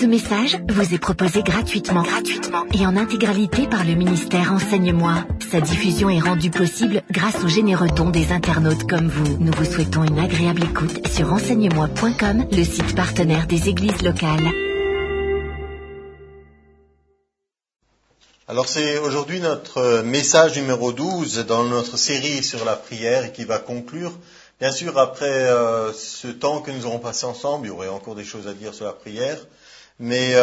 Ce message vous est proposé gratuitement et en intégralité par le ministère Enseigne-moi. Sa diffusion est rendue possible grâce aux généreux dons des internautes comme vous. Nous vous souhaitons une agréable écoute sur enseigne-moi.com, le site partenaire des églises locales. Alors c'est aujourd'hui notre message numéro 12 dans notre série sur la prière et qui va conclure. Bien sûr, après ce temps que nous aurons passé ensemble, il y aurait encore des choses à dire sur la prière, mais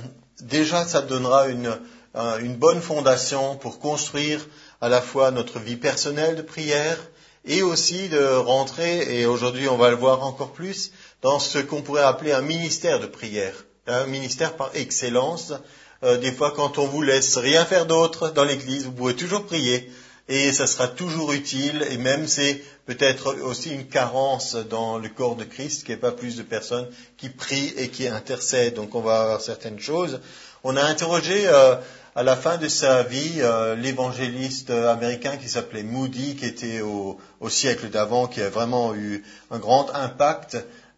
déjà ça donnera une bonne fondation pour construire à la fois notre vie personnelle de prière et aussi de rentrer, et aujourd'hui on va le voir encore plus, dans ce qu'on pourrait appeler un ministère de prière, un ministère par excellence. Des fois, quand on vous laisse rien faire d'autre dans l'église, vous pouvez toujours prier et ça sera toujours utile. Et même c'est peut-être aussi une carence dans le corps de Christ, qu'il n'y ait pas plus de personnes qui prient et qui intercèdent. Donc on va avoir certaines choses. On a interrogé à la fin de sa vie l'évangéliste américain qui s'appelait Moody, qui était au siècle d'avant, qui a vraiment eu un grand impact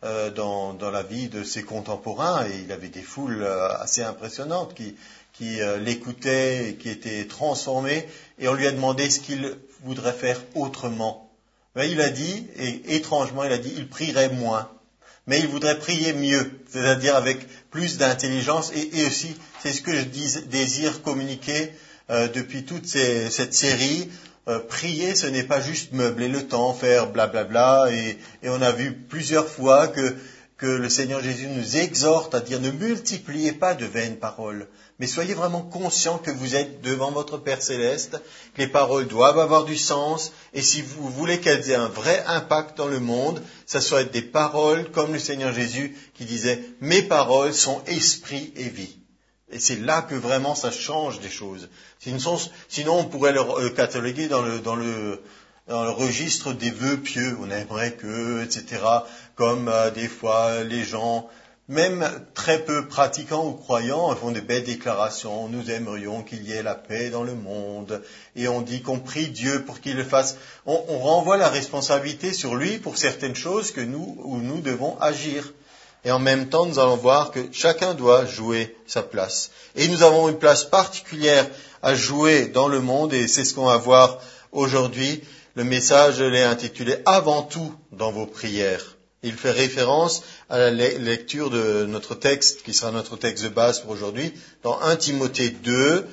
dans la vie de ses contemporains, et il avait des foules assez impressionnantes qui l'écoutaient et qui étaient transformées, et on lui a demandé ce qu'il voudrait faire autrement. Mais il a dit, et étrangement il a dit, il prierait moins, mais il voudrait prier mieux, c'est-à-dire avec plus d'intelligence, et aussi, c'est ce que je désire communiquer depuis toute cette série. Prier, ce n'est pas juste meubler le temps, faire blablabla, et on a vu plusieurs fois que le Seigneur Jésus nous exhorte à dire ne multipliez pas de vaines paroles, mais soyez vraiment conscients que vous êtes devant votre Père Céleste, que les paroles doivent avoir du sens, et si vous voulez qu'elles aient un vrai impact dans le monde, ça soit des paroles comme le Seigneur Jésus qui disait « Mes paroles sont esprit et vie ». Et c'est là que vraiment ça change des choses. Sinon on pourrait le cataloguer dans le registre des vœux pieux. On aimerait que, etc. Comme des fois les gens, même très peu pratiquants ou croyants, font des belles déclarations. Nous aimerions qu'il y ait la paix dans le monde. Et on dit qu'on prie Dieu pour qu'il le fasse. On renvoie la responsabilité sur lui pour certaines choses où nous devons agir. Et en même temps, nous allons voir que chacun doit jouer sa place. Et nous avons une place particulière à jouer dans le monde, et c'est ce qu'on va voir aujourd'hui. Le message l'est intitulé « Avant tout dans vos prières ». Il fait référence à la lecture de notre texte, qui sera notre texte de base pour aujourd'hui, dans 1 Timothée 2,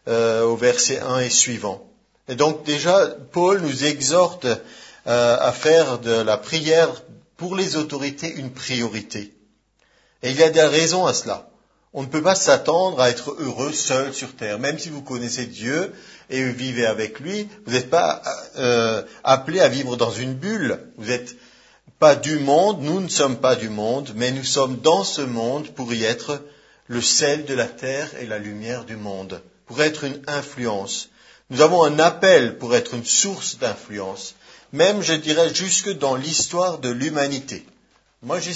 au verset 1 et suivant. Et donc déjà, Paul nous exhorte à faire de la prière pour les autorités une priorité. Et il y a des raisons à cela. On ne peut pas s'attendre à être heureux seul sur terre. Même si vous connaissez Dieu et vivez avec lui, vous n'êtes pas appelé à vivre dans une bulle. Vous n'êtes pas du monde, nous ne sommes pas du monde, mais nous sommes dans ce monde pour y être le sel de la terre et la lumière du monde, pour être une influence. Nous avons un appel pour être une source d'influence, même, je dirais, jusque dans l'histoire de l'humanité. Moi, j'ai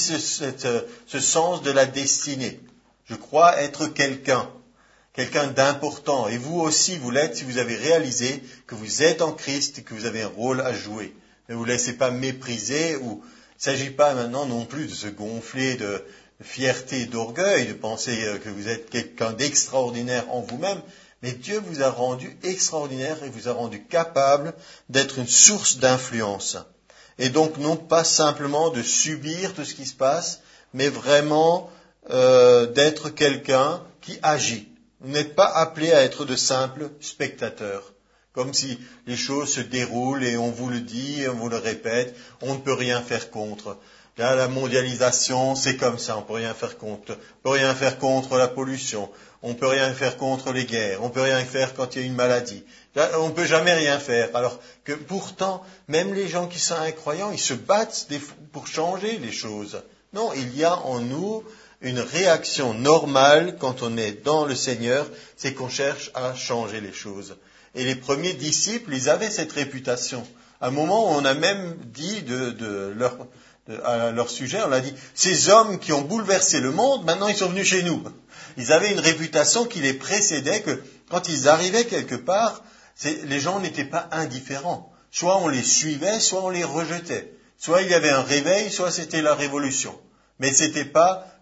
ce sens de la destinée. Je crois être quelqu'un d'important. Et vous aussi, vous l'êtes si vous avez réalisé que vous êtes en Christ et que vous avez un rôle à jouer. Ne vous laissez pas mépriser, ou il ne s'agit pas maintenant non plus de se gonfler de fierté et d'orgueil, de penser que vous êtes quelqu'un d'extraordinaire en vous-même. Mais Dieu vous a rendu extraordinaire et vous a rendu capable d'être une source d'influence. Et donc, non pas simplement de subir tout ce qui se passe, mais vraiment d'être quelqu'un qui agit. Vous n'êtes pas appelé à être de simples spectateurs, comme si les choses se déroulent et on vous le dit, on vous le répète, on ne peut rien faire contre. Là, la mondialisation, c'est comme ça, on ne peut rien faire contre. On ne peut rien faire contre la pollution, on ne peut rien faire contre les guerres, on ne peut rien faire quand il y a une maladie. Là, on ne peut jamais rien faire. Alors que pourtant, même les gens qui sont incroyants, ils se battent pour changer les choses. Non, il y a en nous une réaction normale quand on est dans le Seigneur, c'est qu'on cherche à changer les choses. Et les premiers disciples, ils avaient cette réputation. À un moment, on a même dit à leur sujet, on a dit, ces hommes qui ont bouleversé le monde, maintenant ils sont venus chez nous. Ils avaient une réputation qui les précédait, que quand ils arrivaient quelque part, les gens n'étaient pas indifférents. Soit on les suivait, soit on les rejetait. Soit il y avait un réveil, soit c'était la révolution. Mais c'était pas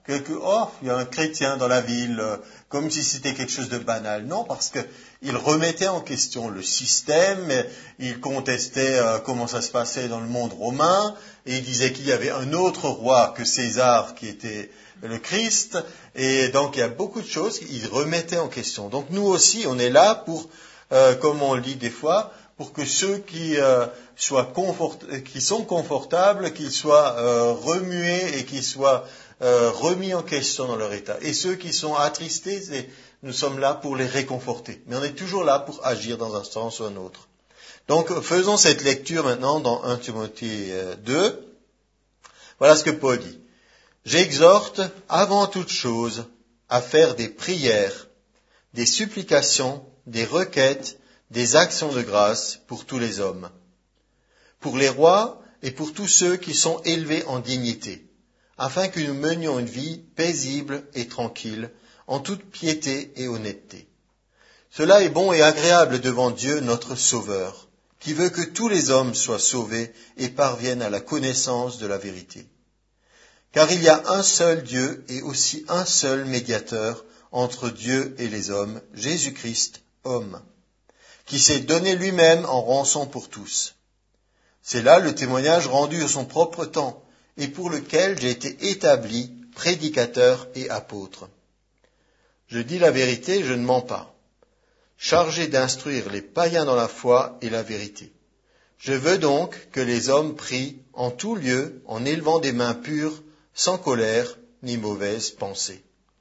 il y a un chrétien dans la ville, comme si c'était quelque chose de banal. Non, parce qu'il remettait en question le système, il contestait comment ça se passait dans le monde romain, et il disait qu'il y avait un autre roi que César qui était le Christ, et donc il y a beaucoup de choses qu'il remettait en question. Donc nous aussi, on est là pour, comme on le dit des fois, pour que ceux qui sont confortables, qu'ils soient remués et qu'ils soient remis en question dans leur état. Et ceux qui sont attristés, nous sommes là pour les réconforter. Mais on est toujours là pour agir dans un sens ou un autre. Donc faisons cette lecture maintenant dans 1 Timothée 2. Voilà ce que Paul dit. J'exhorte avant toute chose à faire des prières, des supplications, des requêtes, des actions de grâce pour tous les hommes, pour les rois et pour tous ceux qui sont élevés en dignité, afin que nous menions une vie paisible et tranquille, en toute piété et honnêteté. Cela est bon et agréable devant Dieu notre Sauveur, qui veut que tous les hommes soient sauvés et parviennent à la connaissance de la vérité. Car il y a un seul Dieu et aussi un seul médiateur entre Dieu et les hommes, Jésus-Christ, homme, qui s'est donné lui-même en rançon pour tous. C'est là le témoignage rendu à son propre temps, et pour lequel j'ai été établi prédicateur et apôtre. Je dis la vérité, je ne mens pas, chargé d'instruire les païens dans la foi et la vérité. Je veux donc que les hommes prient en tout lieu en élevant des mains pures, sans colère ni mauvaise pensée.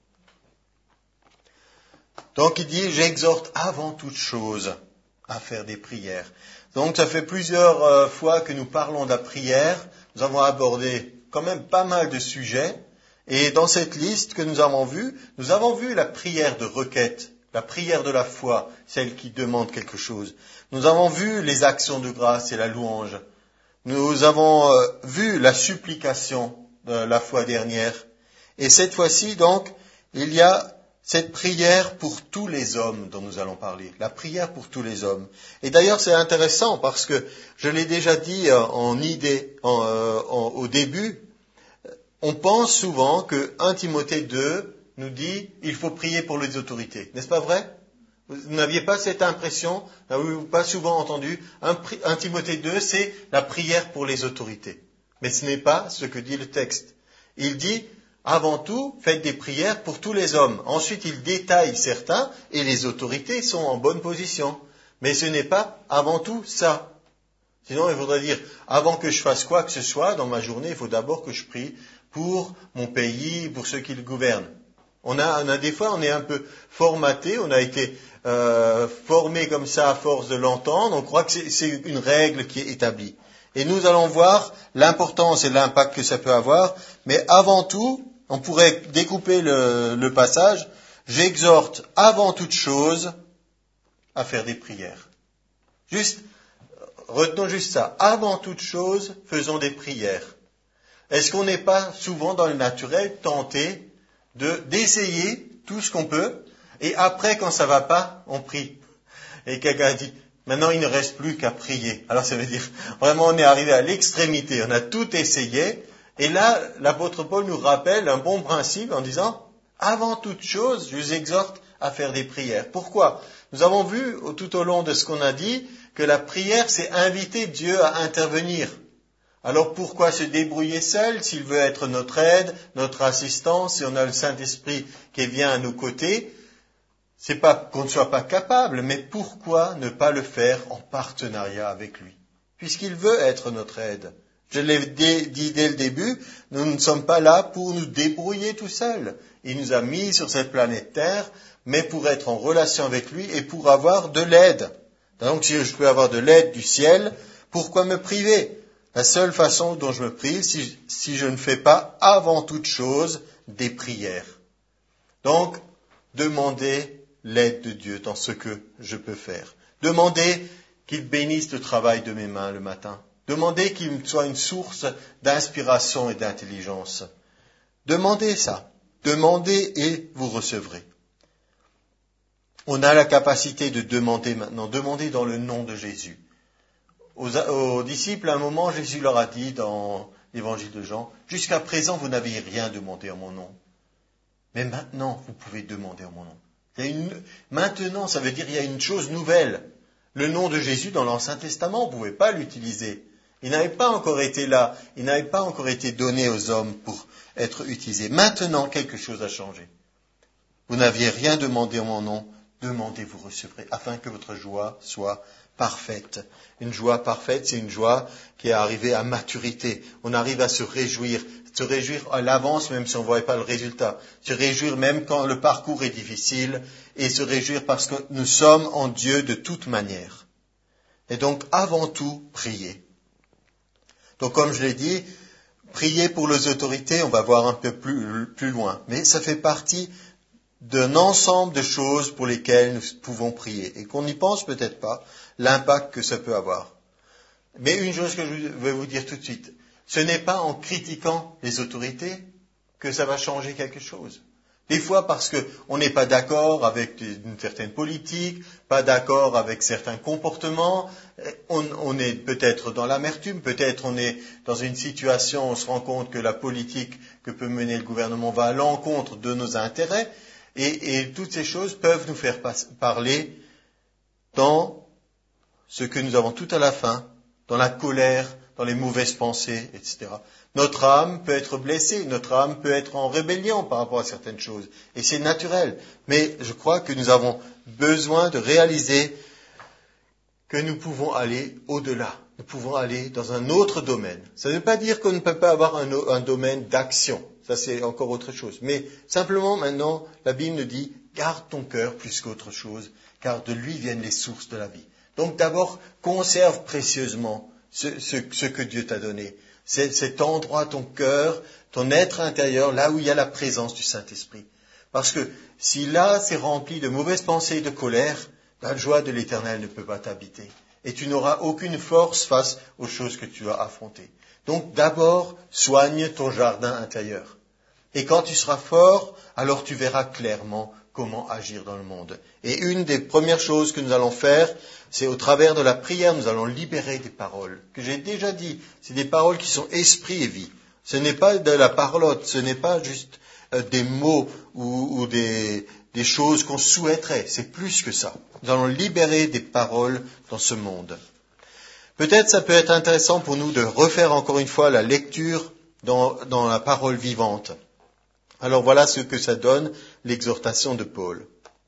Donc il dit, j'exhorte avant toute chose à faire des prières. Donc ça fait plusieurs fois que nous parlons de la prière. Nous avons abordé quand même pas mal de sujets. Et dans cette liste que nous avons vu la prière de requête, la prière de la foi, celle qui demande quelque chose. Nous avons vu les actions de grâce et la louange. Nous avons vu la supplication la fois dernière. Et cette fois-ci, donc, il y a cette prière pour tous les hommes dont nous allons parler, la prière pour tous les hommes. Et d'ailleurs, c'est intéressant parce que je l'ai déjà dit au début, on pense souvent que 1 Timothée 2 nous dit il faut prier pour les autorités. N'est-ce pas vrai? Vous n'aviez pas cette impression, n'avez-vous pas souvent entendu 1 Timothée 2, c'est la prière pour les autorités. Mais ce n'est pas ce que dit le texte. Il dit avant tout, faites des prières pour tous les hommes. Ensuite, il détaille certains et les autorités sont en bonne position. Mais ce n'est pas avant tout ça. Sinon, il faudrait dire, avant que je fasse quoi que ce soit dans ma journée, il faut d'abord que je prie pour mon pays, pour ceux qui le gouvernent. On a des fois, on est un peu formaté, on a été formé comme ça à force de l'entendre, on croit que c'est une règle qui est établie. Et nous allons voir l'importance et l'impact que ça peut avoir, mais avant tout, on pourrait découper le passage. J'exhorte avant toute chose à faire des prières. Retenons juste ça. Avant toute chose, faisons des prières. Est-ce qu'on n'est pas souvent dans le naturel tenté d'essayer tout ce qu'on peut, et après, quand ça va pas, on prie. Et quelqu'un dit, maintenant il ne reste plus qu'à prier. Alors ça veut dire, vraiment on est arrivé à l'extrémité, on a tout essayé. Et là, l'apôtre Paul nous rappelle un bon principe en disant, avant toute chose, je vous exhorte à faire des prières. Pourquoi? Nous avons vu tout au long de ce qu'on a dit que la prière, c'est inviter Dieu à intervenir. Alors pourquoi se débrouiller seul s'il veut être notre aide, notre assistance, si on a le Saint-Esprit qui vient à nos côtés? C'est pas qu'on ne soit pas capable, mais pourquoi ne pas le faire en partenariat avec lui? Puisqu'il veut être notre aide. Je l'ai dit dès le début, nous ne sommes pas là pour nous débrouiller tout seuls. Il nous a mis sur cette planète Terre, mais pour être en relation avec lui et pour avoir de l'aide. Donc si je peux avoir de l'aide du ciel, pourquoi me priver? La seule façon dont je me prive, si je ne fais pas avant toute chose des prières. Donc, demandez l'aide de Dieu dans ce que je peux faire. Demandez qu'il bénisse le travail de mes mains le matin. Demandez qu'il soit une source d'inspiration et d'intelligence. Demandez ça. Demandez et vous recevrez. On a la capacité de demander maintenant. Demandez dans le nom de Jésus. Aux disciples, à un moment, Jésus leur a dit dans l'évangile de Jean, « Jusqu'à présent, vous n'avez rien demandé en mon nom. Mais maintenant, vous pouvez demander en mon nom. Maintenant, ça veut dire qu'il y a une chose nouvelle. Le nom de Jésus dans l'Ancien Testament, vous ne pouvez pas l'utiliser. Il n'avait pas encore été là, il n'avait pas encore été donné aux hommes pour être utilisé. Maintenant, quelque chose a changé. Vous n'aviez rien demandé en mon nom, demandez, vous recevrez, afin que votre joie soit parfaite. Une joie parfaite, c'est une joie qui est arrivée à maturité. On arrive à se réjouir à l'avance même si on ne voit pas le résultat, se réjouir même quand le parcours est difficile, et se réjouir parce que nous sommes en Dieu de toute manière. Et donc, avant tout, priez. Donc, comme je l'ai dit, prier pour les autorités, on va voir un peu plus loin. Mais ça fait partie d'un ensemble de choses pour lesquelles nous pouvons prier. Et qu'on n'y pense peut-être pas, l'impact que ça peut avoir. Mais une chose que je vais vous dire tout de suite, ce n'est pas en critiquant les autorités que ça va changer quelque chose. Des fois parce qu'on n'est pas d'accord avec une certaine politique, pas d'accord avec certains comportements, on est peut-être dans l'amertume, peut-être on est dans une situation où on se rend compte que la politique que peut mener le gouvernement va à l'encontre de nos intérêts, et toutes ces choses peuvent nous faire parler dans ce que nous avons tout à la fin, dans la colère, dans les mauvaises pensées, etc. Notre âme peut être blessée, notre âme peut être en rébellion par rapport à certaines choses, et c'est naturel. Mais je crois que nous avons besoin de réaliser que nous pouvons aller au-delà, nous pouvons aller dans un autre domaine. Ça ne veut pas dire qu'on ne peut pas avoir un domaine d'action, ça c'est encore autre chose. Mais simplement maintenant, la Bible nous dit, garde ton cœur plus qu'autre chose, car de lui viennent les sources de la vie. Donc d'abord, conserve précieusement ce que Dieu t'a donné. C'est cet endroit, ton cœur, ton être intérieur, là où il y a la présence du Saint-Esprit. Parce que si là c'est rempli de mauvaises pensées et de colère, la joie de l'Éternel ne peut pas t'habiter. Et tu n'auras aucune force face aux choses que tu as affrontées. Donc d'abord, soigne ton jardin intérieur. Et quand tu seras fort, alors tu verras clairement comment agir dans le monde. Et une des premières choses que nous allons faire, c'est au travers de la prière, nous allons libérer des paroles. Que j'ai déjà dit, c'est des paroles qui sont esprit et vie. Ce n'est pas de la parlotte, ce n'est pas juste des mots ou des choses qu'on souhaiterait. C'est plus que ça. Nous allons libérer des paroles dans ce monde. Peut-être ça peut être intéressant pour nous de refaire encore une fois la lecture dans la parole vivante. Alors voilà ce que ça donne, l'exhortation de Paul.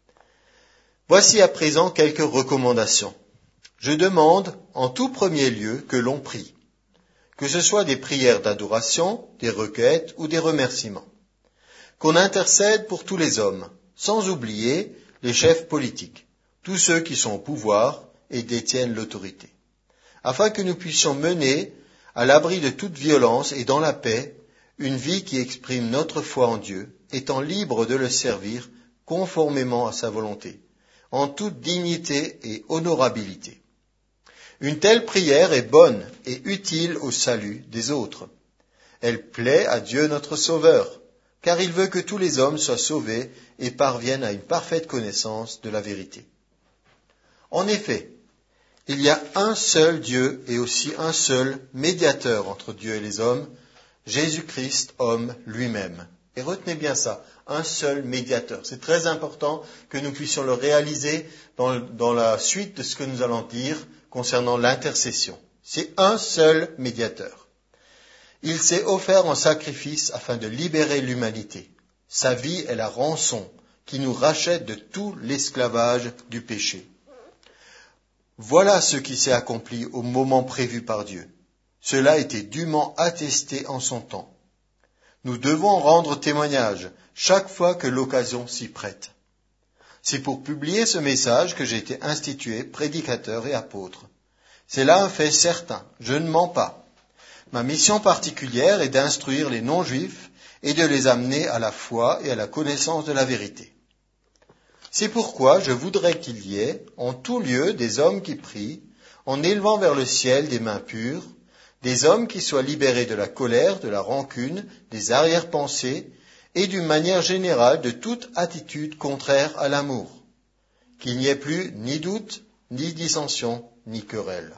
Voici à présent quelques recommandations. Je demande en tout premier lieu que l'on prie, que ce soit des prières d'adoration, des requêtes ou des remerciements, qu'on intercède pour tous les hommes, sans oublier les chefs politiques, tous ceux qui sont au pouvoir et détiennent l'autorité, afin que nous puissions mener, à l'abri de toute violence et dans la paix, une vie qui exprime notre foi en Dieu, étant libre de le servir conformément à sa volonté, en toute dignité et honorabilité. Une telle prière est bonne et utile au salut des autres. Elle plaît à Dieu notre Sauveur, car il veut que tous les hommes soient sauvés et parviennent à une parfaite connaissance de la vérité. En effet, il y a un seul Dieu et aussi un seul médiateur entre Dieu et les hommes, Jésus-Christ, homme lui-même. Et retenez bien ça, un seul médiateur. C'est très important que nous puissions le réaliser dans la suite de ce que nous allons dire concernant l'intercession. C'est un seul médiateur. Il s'est offert en sacrifice afin de libérer l'humanité. Sa vie est la rançon qui nous rachète de tout l'esclavage du péché. Voilà ce qui s'est accompli au moment prévu par Dieu. Cela était dûment attesté en son temps. Nous devons rendre témoignage chaque fois que l'occasion s'y prête. C'est pour publier ce message que j'ai été institué prédicateur et apôtre. C'est là un fait certain, je ne mens pas. Ma mission particulière est d'instruire les non-juifs et de les amener à la foi et à la connaissance de la vérité. C'est pourquoi je voudrais qu'il y ait en tout lieu des hommes qui prient, en élevant vers le ciel des mains pures, des hommes qui soient libérés de la colère, de la rancune, des arrière-pensées et d'une manière générale de toute attitude contraire à l'amour. Qu'il n'y ait plus ni doute, ni dissension, ni querelle.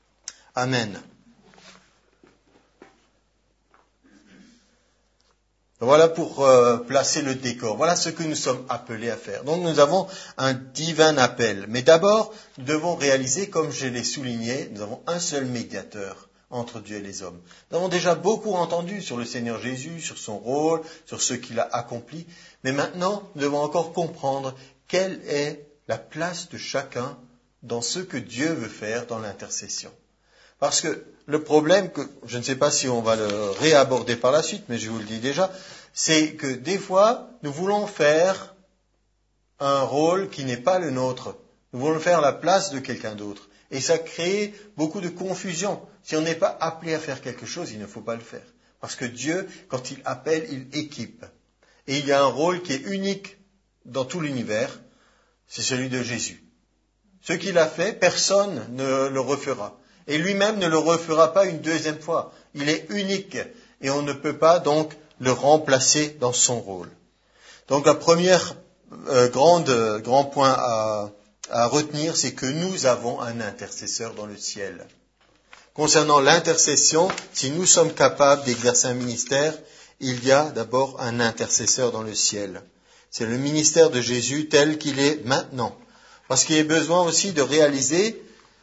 Amen. Voilà pour placer le décor. Voilà ce que nous sommes appelés à faire. Donc nous avons un divin appel. Mais d'abord, nous devons réaliser, comme je l'ai souligné, nous avons un seul médiateur entre Dieu et les hommes. Nous avons déjà beaucoup entendu sur le Seigneur Jésus, sur son rôle, sur ce qu'il a accompli. Mais maintenant, nous devons encore comprendre quelle est la place de chacun dans ce que Dieu veut faire dans l'intercession. Parce que le problème, que je ne sais pas si on va le réaborder par la suite, mais je vous le dis déjà, c'est que des fois, nous voulons faire un rôle qui n'est pas le nôtre. Nous voulons faire la place de quelqu'un d'autre. Et ça crée beaucoup de confusion. Si on n'est pas appelé à faire quelque chose, il ne faut pas le faire. Parce que Dieu, quand il appelle, il équipe. Et il y a un rôle qui est unique dans tout l'univers, c'est celui de Jésus. Ce qu'il a fait, personne ne le refera. Et lui-même ne le refera pas une deuxième fois. Il est unique et on ne peut pas donc le remplacer dans son rôle. Donc la première grand point à retenir, c'est que nous avons un intercesseur dans le ciel. Concernant l'intercession, si nous sommes capables d'exercer un ministère, il y a d'abord un intercesseur dans le ciel. C'est le ministère de Jésus tel qu'il est maintenant. Parce qu'il y a besoin aussi de réaliser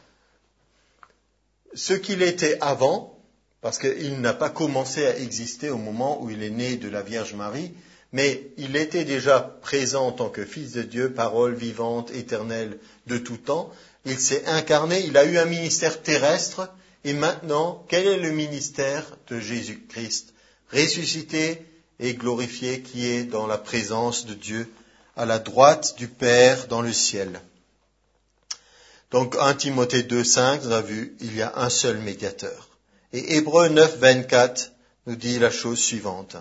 ce qu'il était avant, parce qu'il n'a pas commencé à exister au moment où il est né de la Vierge Marie, mais il était déjà présent en tant que Fils de Dieu, parole vivante, éternelle de tout temps. Il s'est incarné, il a eu un ministère terrestre, et maintenant, quel est le ministère de Jésus-Christ, ressuscité et glorifié, qui est dans la présence de Dieu, à la droite du Père dans le ciel. Donc 1 Timothée 2,5, nous avons vu, il y a un seul médiateur. Et Hébreux 9,24 nous dit la chose suivante.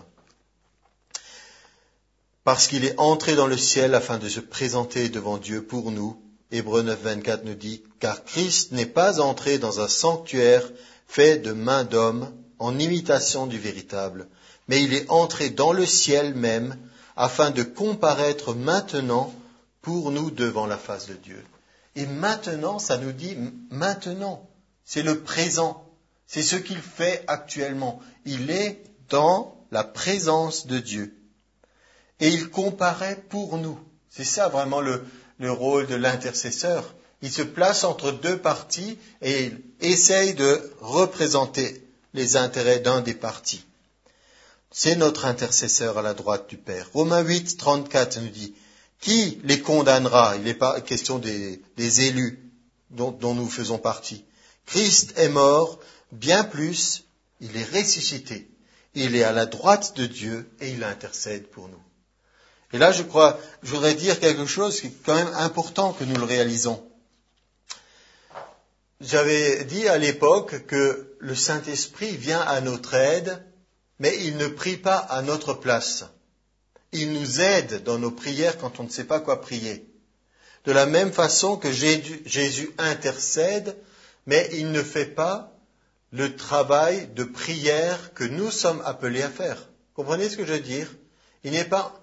Parce qu'il est entré dans le ciel afin de se présenter devant Dieu pour nous, Hébreux 9,24 nous dit, car Christ n'est pas entré dans un sanctuaire fait de main d'homme en imitation du véritable, mais il est entré dans le ciel même afin de comparaître maintenant pour nous devant la face de Dieu. Et maintenant, ça nous dit maintenant. C'est le présent. C'est ce qu'il fait actuellement. Il est dans la présence de Dieu. Et il comparaît pour nous. C'est ça vraiment le rôle de l'intercesseur. Il se place entre deux parties et il essaye de représenter les intérêts d'un des partis. C'est notre intercesseur à la droite du Père. Romains 8, 34 nous dit, qui les condamnera? Il n'est pas question des élus dont nous faisons partie. Christ est mort, bien plus, il est ressuscité. Il est à la droite de Dieu et il intercède pour nous. Et là, je voudrais dire quelque chose qui est quand même important que nous le réalisons. J'avais dit à l'époque que le Saint-Esprit vient à notre aide, mais il ne prie pas à notre place. Il nous aide dans nos prières quand on ne sait pas quoi prier. De la même façon que Jésus intercède, mais il ne fait pas le travail de prière que nous sommes appelés à faire. Comprenez ce que je veux dire? Il n'est pas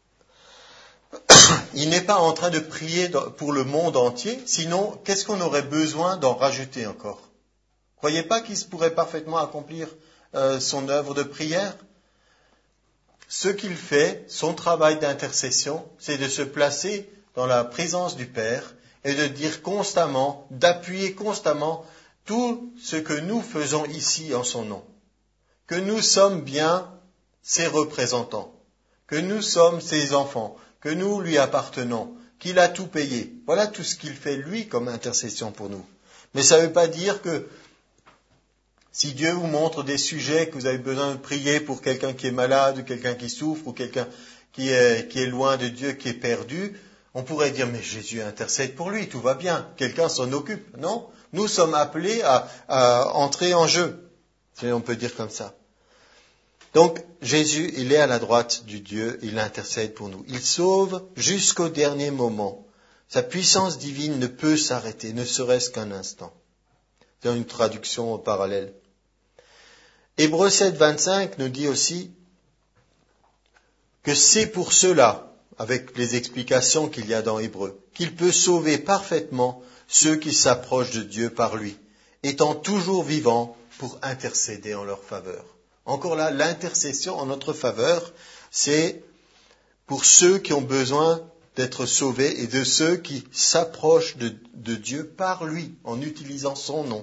en train de prier pour le monde entier, sinon qu'est-ce qu'on aurait besoin d'en rajouter encore? Croyez pas qu'il pourrait parfaitement accomplir son œuvre de prière? Ce qu'il fait, son travail d'intercession, c'est de se placer dans la présence du Père et de dire constamment, d'appuyer constamment tout ce que nous faisons ici en son nom. Que nous sommes bien ses représentants, que nous sommes ses enfants, que nous lui appartenons, qu'il a tout payé. Voilà tout ce qu'il fait lui comme intercession pour nous. Mais ça ne veut pas dire que si Dieu vous montre des sujets que vous avez besoin de prier pour quelqu'un qui est malade, ou quelqu'un qui souffre, ou quelqu'un qui est loin de Dieu, qui est perdu, on pourrait dire, mais Jésus intercède pour lui, tout va bien, quelqu'un s'en occupe. Non, nous sommes appelés à entrer en jeu, si on peut dire comme ça. Donc, Jésus, il est à la droite du Dieu, il intercède pour nous. Il sauve jusqu'au dernier moment. Sa puissance divine ne peut s'arrêter, ne serait-ce qu'un instant. C'est une traduction parallèle. Hébreux 7, 25 nous dit aussi que c'est pour cela, avec les explications qu'il y a dans Hébreux, qu'il peut sauver parfaitement ceux qui s'approchent de Dieu par lui, étant toujours vivant pour intercéder en leur faveur. Encore là, l'intercession en notre faveur, c'est pour ceux qui ont besoin d'être sauvés et de ceux qui s'approchent de Dieu par lui, en utilisant son nom.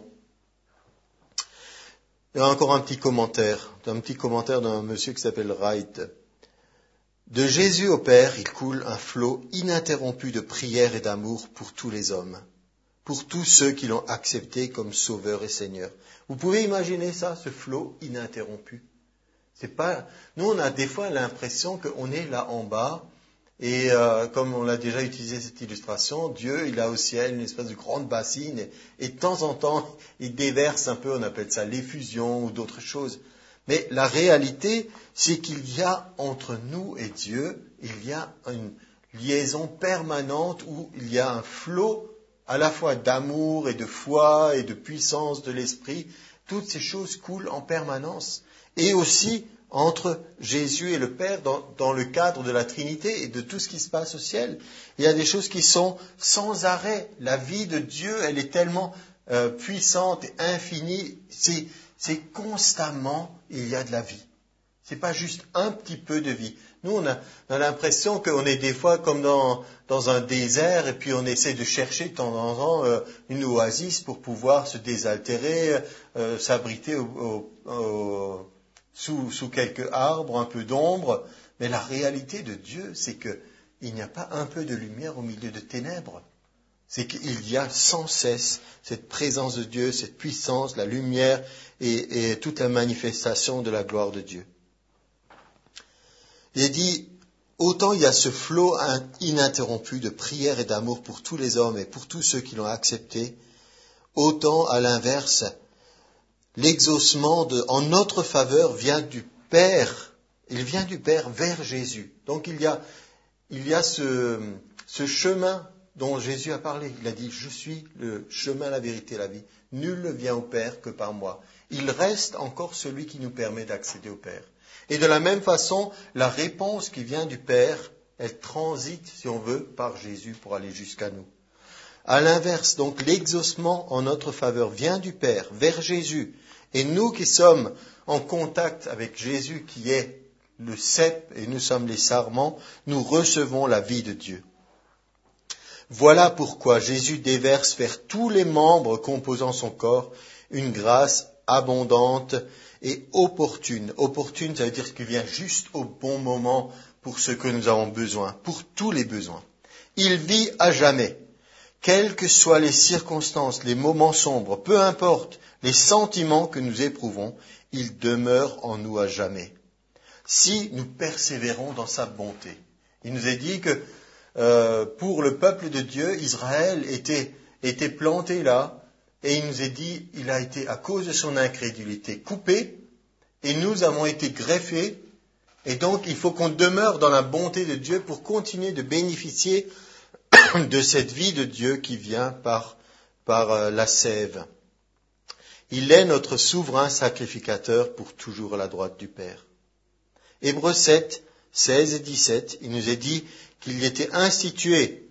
Il y a encore un petit commentaire d'un monsieur qui s'appelle Wright. De Jésus au Père, il coule un flot ininterrompu de prière et d'amour pour tous les hommes, pour tous ceux qui l'ont accepté comme Sauveur et Seigneur. Vous pouvez imaginer ça, ce flot ininterrompu? Nous, on a des fois l'impression qu'on est là en bas, et comme on l'a déjà utilisé cette illustration, Dieu, il a au ciel une espèce de grande bassine, et de temps en temps, il déverse un peu, on appelle ça l'effusion ou d'autres choses. Mais la réalité, c'est qu'il y a entre nous et Dieu, il y a une liaison permanente où il y a un flot à la fois d'amour et de foi et de puissance de l'esprit. Toutes ces choses coulent en permanence. Et aussi entre Jésus et le Père dans le cadre de la Trinité et de tout ce qui se passe au ciel. Il y a des choses qui sont sans arrêt. La vie de Dieu, elle est tellement puissante et infinie. C'est constamment, il y a de la vie. C'est pas juste un petit peu de vie. Nous, on a l'impression qu'on est des fois comme dans un désert et puis on essaie de chercher de temps en temps une oasis pour pouvoir se désaltérer, s'abriter sous quelques arbres, un peu d'ombre. Mais la réalité de Dieu, c'est qu'il n'y a pas un peu de lumière au milieu de ténèbres. C'est qu'il y a sans cesse cette présence de Dieu, cette puissance, la lumière et toute la manifestation de la gloire de Dieu. Il est dit, autant il y a ce flot ininterrompu de prière et d'amour pour tous les hommes et pour tous ceux qui l'ont accepté, autant à l'inverse, l'exaucement en notre faveur vient du Père. Il vient du Père vers Jésus. Donc il y a ce chemin dont Jésus a parlé. Il a dit, je suis le chemin, la vérité, la vie. Nul ne vient au Père que par moi. Il reste encore celui qui nous permet d'accéder au Père. Et de la même façon, la réponse qui vient du Père, elle transite, si on veut, par Jésus pour aller jusqu'à nous. À l'inverse, donc, l'exaucement en notre faveur vient du Père vers Jésus. Et nous qui sommes en contact avec Jésus, qui est le cep, et nous sommes les sarments, nous recevons la vie de Dieu. Voilà pourquoi Jésus déverse vers tous les membres composant son corps une grâce abondante et opportune. Opportune, ça veut dire ce qui vient juste au bon moment pour ce que nous avons besoin, pour tous les besoins. Il vit à jamais, quelles que soient les circonstances, les moments sombres, peu importe les sentiments que nous éprouvons, il demeure en nous à jamais. Si nous persévérons dans sa bonté. Il nous est dit que pour le peuple de Dieu, Israël était planté là, et il nous est dit, il a été, à cause de son incrédulité, coupé, et nous avons été greffés, et donc il faut qu'on demeure dans la bonté de Dieu pour continuer de bénéficier de cette vie de Dieu qui vient par la sève. Il est notre souverain sacrificateur pour toujours à la droite du Père. Hébreux 7, 16 et 17, il nous est dit qu'il a été institué,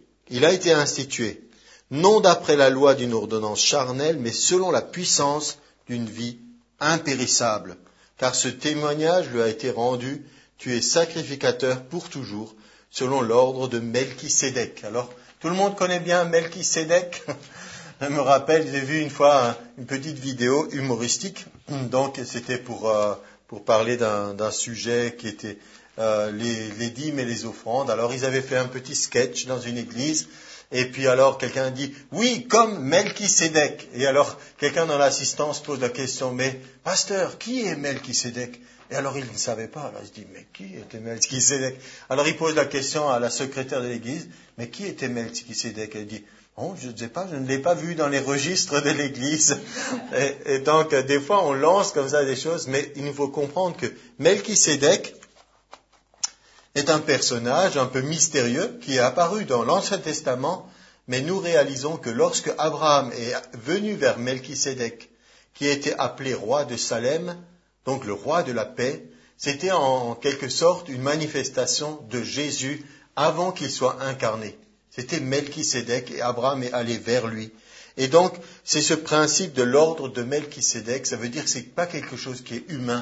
non d'après la loi d'une ordonnance charnelle, mais selon la puissance d'une vie impérissable. Car ce témoignage lui a été rendu, tu es sacrificateur pour toujours, selon l'ordre de Melchisédek. Alors, tout le monde connaît bien Melchisédek. Je me rappelle, j'ai vu une fois une petite vidéo humoristique, donc c'était pour parler d'un sujet qui était les dîmes et les offrandes. Alors ils avaient fait un petit sketch dans une église, et puis alors quelqu'un dit « Oui, comme Melchisédek ». Et alors quelqu'un dans l'assistance pose la question « Mais pasteur, qui est Melchisédek ?» Et alors il ne savait pas. Alors il se dit « Mais qui était Melchisédek ?» Alors il pose la question à la secrétaire de l'église « Mais qui était Melchisédek ?» Elle dit « Oh, je ne sais pas, je ne l'ai pas vu dans les registres de l'église. » Et donc des fois on lance comme ça des choses, mais il nous faut comprendre que Melchisédek est un personnage un peu mystérieux qui est apparu dans l'Ancien Testament, mais nous réalisons que lorsque Abraham est venu vers Melchisédek, qui était appelé roi de Salem, donc le roi de la paix, c'était en quelque sorte une manifestation de Jésus avant qu'il soit incarné. C'était Melchisédek et Abraham est allé vers lui. Et donc, c'est ce principe de l'ordre de Melchisédek, ça veut dire que c'est pas quelque chose qui est humain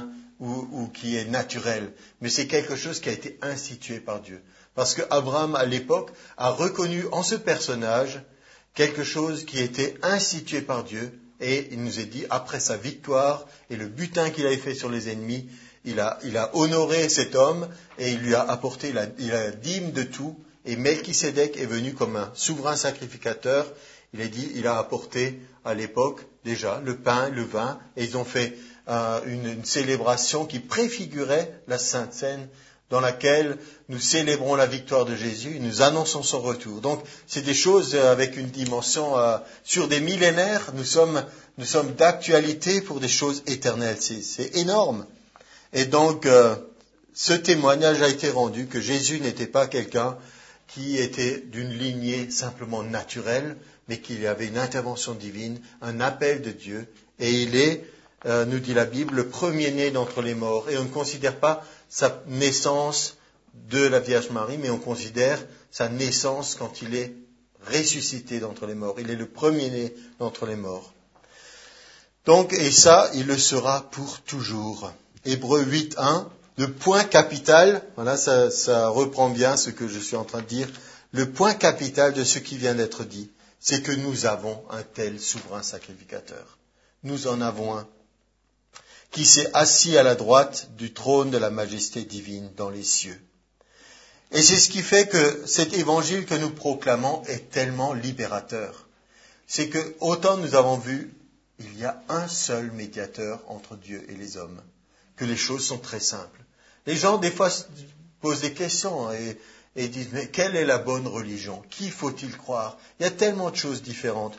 ou qui est naturel, mais c'est quelque chose qui a été institué par Dieu. Parce que Abraham, à l'époque, a reconnu en ce personnage quelque chose qui était institué par Dieu, et il nous est dit, après sa victoire et le butin qu'il avait fait sur les ennemis, il a honoré cet homme et il lui a apporté la dîme de tout. Et Melchisédek est venu comme un souverain sacrificateur. Il a apporté à l'époque déjà le pain, le vin, et ils ont fait une célébration qui préfigurait la Sainte Seine, dans laquelle nous célébrons la victoire de Jésus, nous annonçons son retour. Donc, c'est des choses avec une dimension sur des millénaires. Nous sommes d'actualité pour des choses éternelles. C'est énorme. Et donc, ce témoignage a été rendu que Jésus n'était pas quelqu'un qui était d'une lignée simplement naturelle, mais qu'il y avait une intervention divine, un appel de Dieu, et il est, nous dit la Bible, le premier-né d'entre les morts. Et on ne considère pas sa naissance de la Vierge Marie, mais on considère sa naissance quand il est ressuscité d'entre les morts. Il est le premier-né d'entre les morts. Donc, et ça, il le sera pour toujours. Hébreux 8.1, le point capital, voilà, ça reprend bien ce que je suis en train de dire, le point capital de ce qui vient d'être dit, c'est que nous avons un tel souverain sacrificateur. Nous en avons un qui s'est assis à la droite du trône de la majesté divine dans les cieux. Et c'est ce qui fait que cet évangile que nous proclamons est tellement libérateur. C'est que, autant nous avons vu, il y a un seul médiateur entre Dieu et les hommes, que les choses sont très simples. Les gens, des fois, posent des questions et disent, mais quelle est la bonne religion? Qui faut-il croire? Il y a tellement de choses différentes.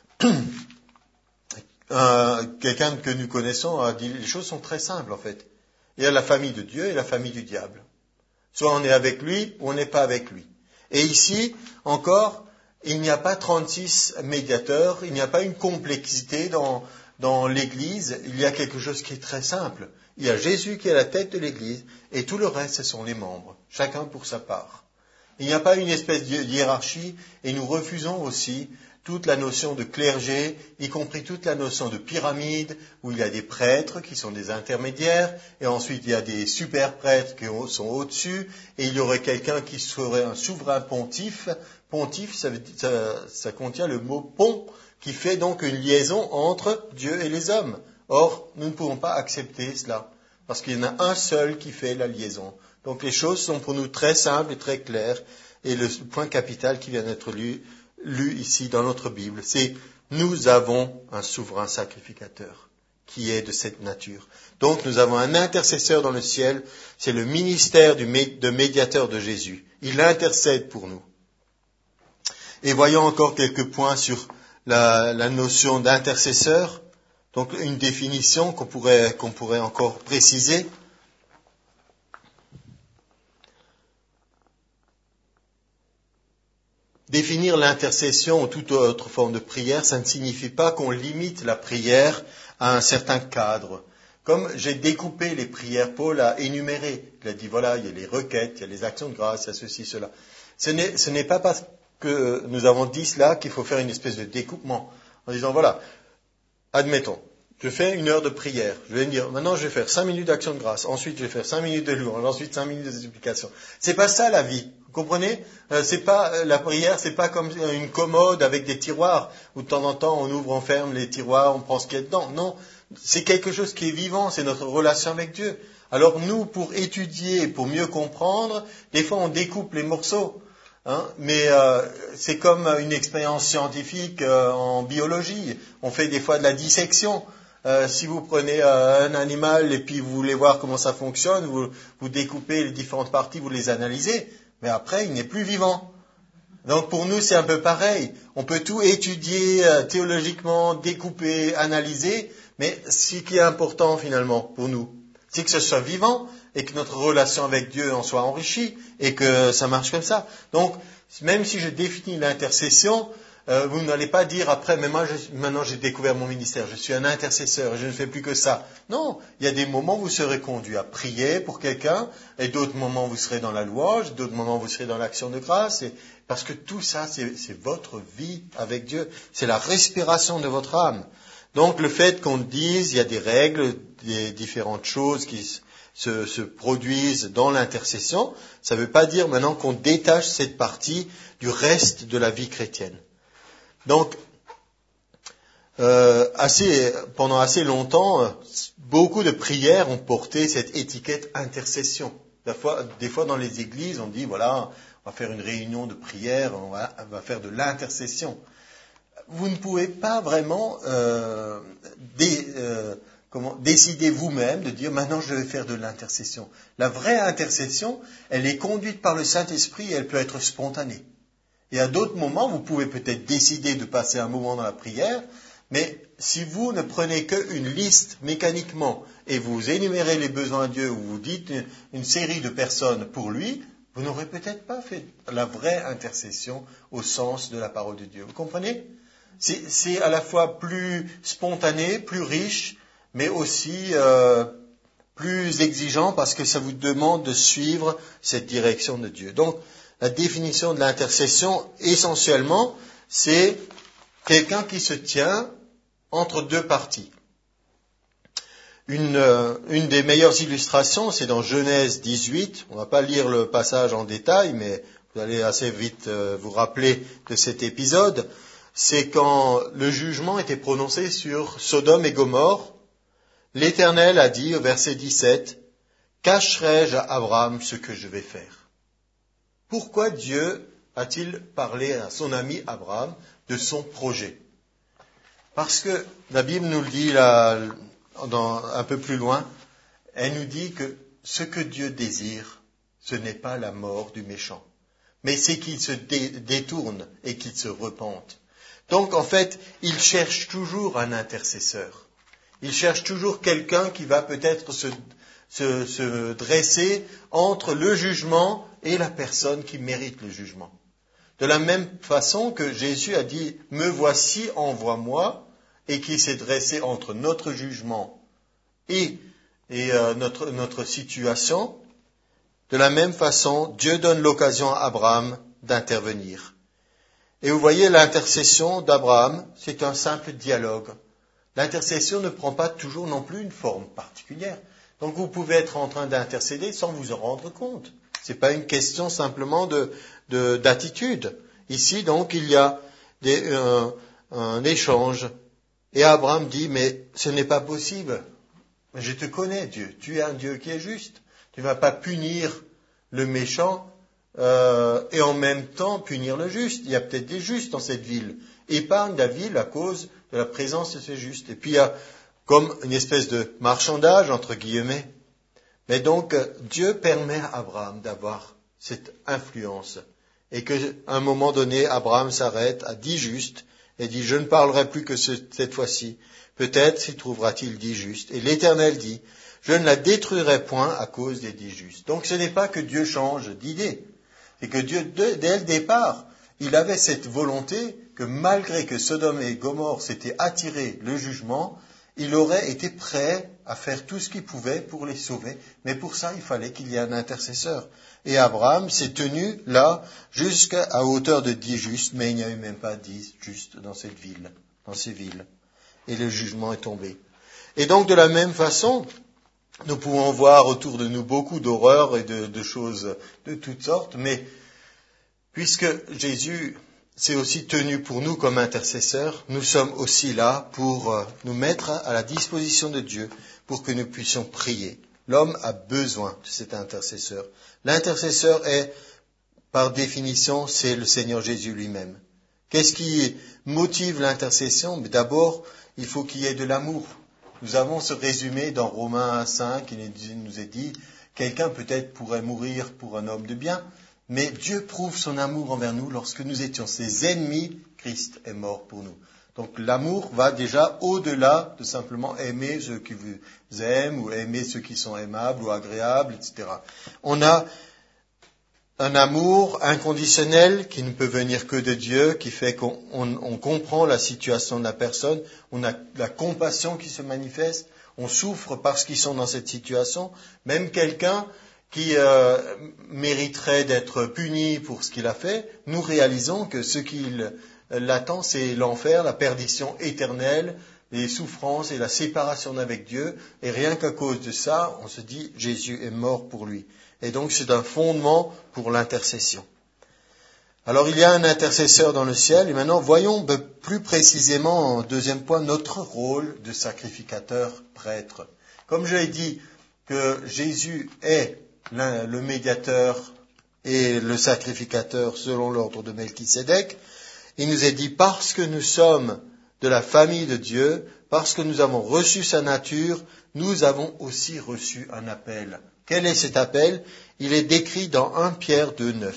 Quelqu'un que nous connaissons a dit, les choses sont très simples, en fait. Il y a la famille de Dieu et la famille du diable. Soit on est avec lui, ou on n'est pas avec lui. Et ici, encore, il n'y a pas 36 médiateurs, il n'y a pas une complexité dans l'Église, il y a quelque chose qui est très simple. Il y a Jésus qui est la tête de l'Église, et tout le reste, ce sont les membres, chacun pour sa part. Il n'y a pas une espèce de hiérarchie, et nous refusons aussi toute la notion de clergé, y compris toute la notion de pyramide, où il y a des prêtres qui sont des intermédiaires, et ensuite il y a des super prêtres qui sont au-dessus, et il y aurait quelqu'un qui serait un souverain pontife. Pontife, ça contient le mot pont, qui fait donc une liaison entre Dieu et les hommes. Or, nous ne pouvons pas accepter cela, parce qu'il y en a un seul qui fait la liaison. Donc les choses sont pour nous très simples et très claires, et le point capital qui vient d'être lu ici dans notre Bible, c'est nous avons un souverain sacrificateur qui est de cette nature. Donc nous avons un intercesseur dans le ciel, c'est le ministère de médiateur de Jésus. Il intercède pour nous. Et voyons encore quelques points sur la notion d'intercesseur. Donc une définition qu'on pourrait encore préciser. Définir l'intercession ou toute autre forme de prière, ça ne signifie pas qu'on limite la prière à un certain cadre. Comme j'ai découpé les prières, Paul a énuméré. Il a dit, voilà, il y a les requêtes, il y a les actions de grâce, il y a ceci, cela. Ce n'est pas parce que nous avons dit cela qu'il faut faire une espèce de découpement. En disant, voilà, admettons, je fais 1 heure de prière. Je vais me dire, maintenant je vais faire 5 minutes d'action de grâce. Ensuite, je vais faire 5 minutes de louange. Ensuite, 5 minutes de supplication. C'est pas ça la vie. Vous comprenez? La prière, c'est pas comme une commode avec des tiroirs où de temps en temps on ouvre, on ferme les tiroirs, on prend ce qu'il y a dedans. Non, c'est quelque chose qui est vivant, c'est notre relation avec Dieu. Alors nous, pour étudier, pour mieux comprendre, des fois on découpe les morceaux. Mais c'est comme une expérience scientifique en biologie. On fait des fois de la dissection. Si vous prenez un animal et puis vous voulez voir comment ça fonctionne, vous découpez les différentes parties, vous les analysez. Mais après, il n'est plus vivant. Donc pour nous, c'est un peu pareil. On peut tout étudier théologiquement, découper, analyser, mais ce qui est important finalement pour nous, c'est que ce soit vivant et que notre relation avec Dieu en soit enrichie et que ça marche comme ça. Donc, même si je définis l'intercession, vous n'allez pas dire après, mais moi, maintenant j'ai découvert mon ministère, je suis un intercesseur, je ne fais plus que ça. Non, il y a des moments où vous serez conduit à prier pour quelqu'un, et d'autres moments vous serez dans la louange, d'autres moments vous serez dans l'action de grâce, parce que tout ça, c'est votre vie avec Dieu, c'est la respiration de votre âme. Donc le fait qu'on dise, il y a des règles, des différentes choses qui se produisent dans l'intercession, ça ne veut pas dire maintenant qu'on détache cette partie du reste de la vie chrétienne. Donc, pendant assez longtemps, beaucoup de prières ont porté cette étiquette intercession. Des fois dans les églises, on dit, voilà, on va faire une réunion de prière, on va faire de l'intercession. Vous ne pouvez pas vraiment décider vous-même de dire maintenant je vais faire de l'intercession. La vraie intercession, elle est conduite par le Saint-Esprit et elle peut être spontanée. Et à d'autres moments, vous pouvez peut-être décider de passer un moment dans la prière, mais si vous ne prenez qu'une liste mécaniquement et vous énumérez les besoins de Dieu ou vous dites une série de personnes pour lui, vous n'aurez peut-être pas fait la vraie intercession au sens de la parole de Dieu. Vous comprenez ? C'est à la fois plus spontané, plus riche, mais aussi plus exigeant parce que ça vous demande de suivre cette direction de Dieu. Donc, la définition de l'intercession, essentiellement, c'est quelqu'un qui se tient entre deux parties. Une des meilleures illustrations, c'est dans Genèse 18. On ne va pas lire le passage en détail, mais vous allez assez vite vous rappeler de cet épisode. C'est quand le jugement était prononcé sur Sodome et Gomorrhe. L'Éternel a dit au verset 17, « Cacherai-je à Abraham ce que je vais faire ?» Pourquoi Dieu a-t-il parlé à son ami Abraham de son projet ? Parce que la Bible nous le dit là, un peu plus loin, elle nous dit que ce que Dieu désire, ce n'est pas la mort du méchant, mais c'est qu'il se détourne et qu'il se repente. Donc en fait, il cherche toujours un intercesseur. Il cherche toujours quelqu'un qui va peut-être se dresser entre le jugement et la personne qui mérite le jugement. De la même façon que Jésus a dit « Me voici, envoie-moi » et qui s'est dressé entre notre jugement et notre situation, de la même façon, Dieu donne l'occasion à Abraham d'intervenir. Et vous voyez, l'intercession d'Abraham, c'est un simple dialogue. L'intercession ne prend pas toujours non plus une forme particulière. Donc vous pouvez être en train d'intercéder sans vous en rendre compte. Ce n'est pas une question simplement d'attitude. Ici, donc, il y a un échange. Et Abraham dit, mais ce n'est pas possible. Je te connais, Dieu. Tu es un Dieu qui est juste. Tu ne vas pas punir le méchant et en même temps punir le juste. Il y a peut-être des justes dans cette ville. Épargne la ville à cause de la présence de ces justes. Et puis il y a comme une espèce de marchandage, entre guillemets. Mais donc, Dieu permet à Abraham d'avoir cette influence. Et qu'à un moment donné, Abraham s'arrête à 10 justes et dit, je ne parlerai plus que cette fois-ci. Peut-être s'y trouvera-t-il 10 justes. Et l'Éternel dit, je ne la détruirai point à cause des 10 justes. Donc ce n'est pas que Dieu change d'idée. C'est que Dieu, dès le départ, il avait cette volonté que malgré que Sodome et Gomorrhe s'étaient attiré le jugement, il aurait été prêt à faire tout ce qu'il pouvait pour les sauver. Mais pour ça, il fallait qu'il y ait un intercesseur. Et Abraham s'est tenu là jusqu'à hauteur de 10 justes, mais il n'y a eu même pas 10 justes dans ces villes. Et le jugement est tombé. Et donc de la même façon, nous pouvons voir autour de nous beaucoup d'horreurs et de choses de toutes sortes, mais puisque Jésus s'est aussi tenu pour nous comme intercesseur, nous sommes aussi là pour nous mettre à la disposition de Dieu pour que nous puissions prier. L'homme a besoin de cet intercesseur. L'intercesseur est, par définition, c'est le Seigneur Jésus lui-même. Qu'est-ce qui motive l'intercession ? Mais d'abord, il faut qu'il y ait de l'amour. Nous avons ce résumé dans Romains 5 qui nous est dit, quelqu'un peut-être pourrait mourir pour un homme de bien, mais Dieu prouve son amour envers nous lorsque nous étions ses ennemis, Christ est mort pour nous. Donc l'amour va déjà au-delà de simplement aimer ceux qui vous aiment ou aimer ceux qui sont aimables ou agréables, etc. On a un amour inconditionnel qui ne peut venir que de Dieu, qui fait qu'on comprend la situation de la personne, on a la compassion qui se manifeste, on souffre parce qu'ils sont dans cette situation. Même quelqu'un qui mériterait d'être puni pour ce qu'il a fait, nous réalisons que ce qui l'attend, c'est l'enfer, la perdition éternelle, les souffrances et la séparation avec Dieu. Et rien qu'à cause de ça, on se dit Jésus est mort pour lui. Et donc c'est un fondement pour l'intercession. Alors il y a un intercesseur dans le ciel. Et maintenant voyons plus précisément, en deuxième point, notre rôle de sacrificateur prêtre. Comme je l'ai dit que Jésus est le médiateur et le sacrificateur selon l'ordre de Melchisédek, il nous est dit parce que nous sommes de la famille de Dieu, parce que nous avons reçu sa nature, nous avons aussi reçu un appel. Quel est cet appel? Il est décrit dans 1 Pierre 2,9.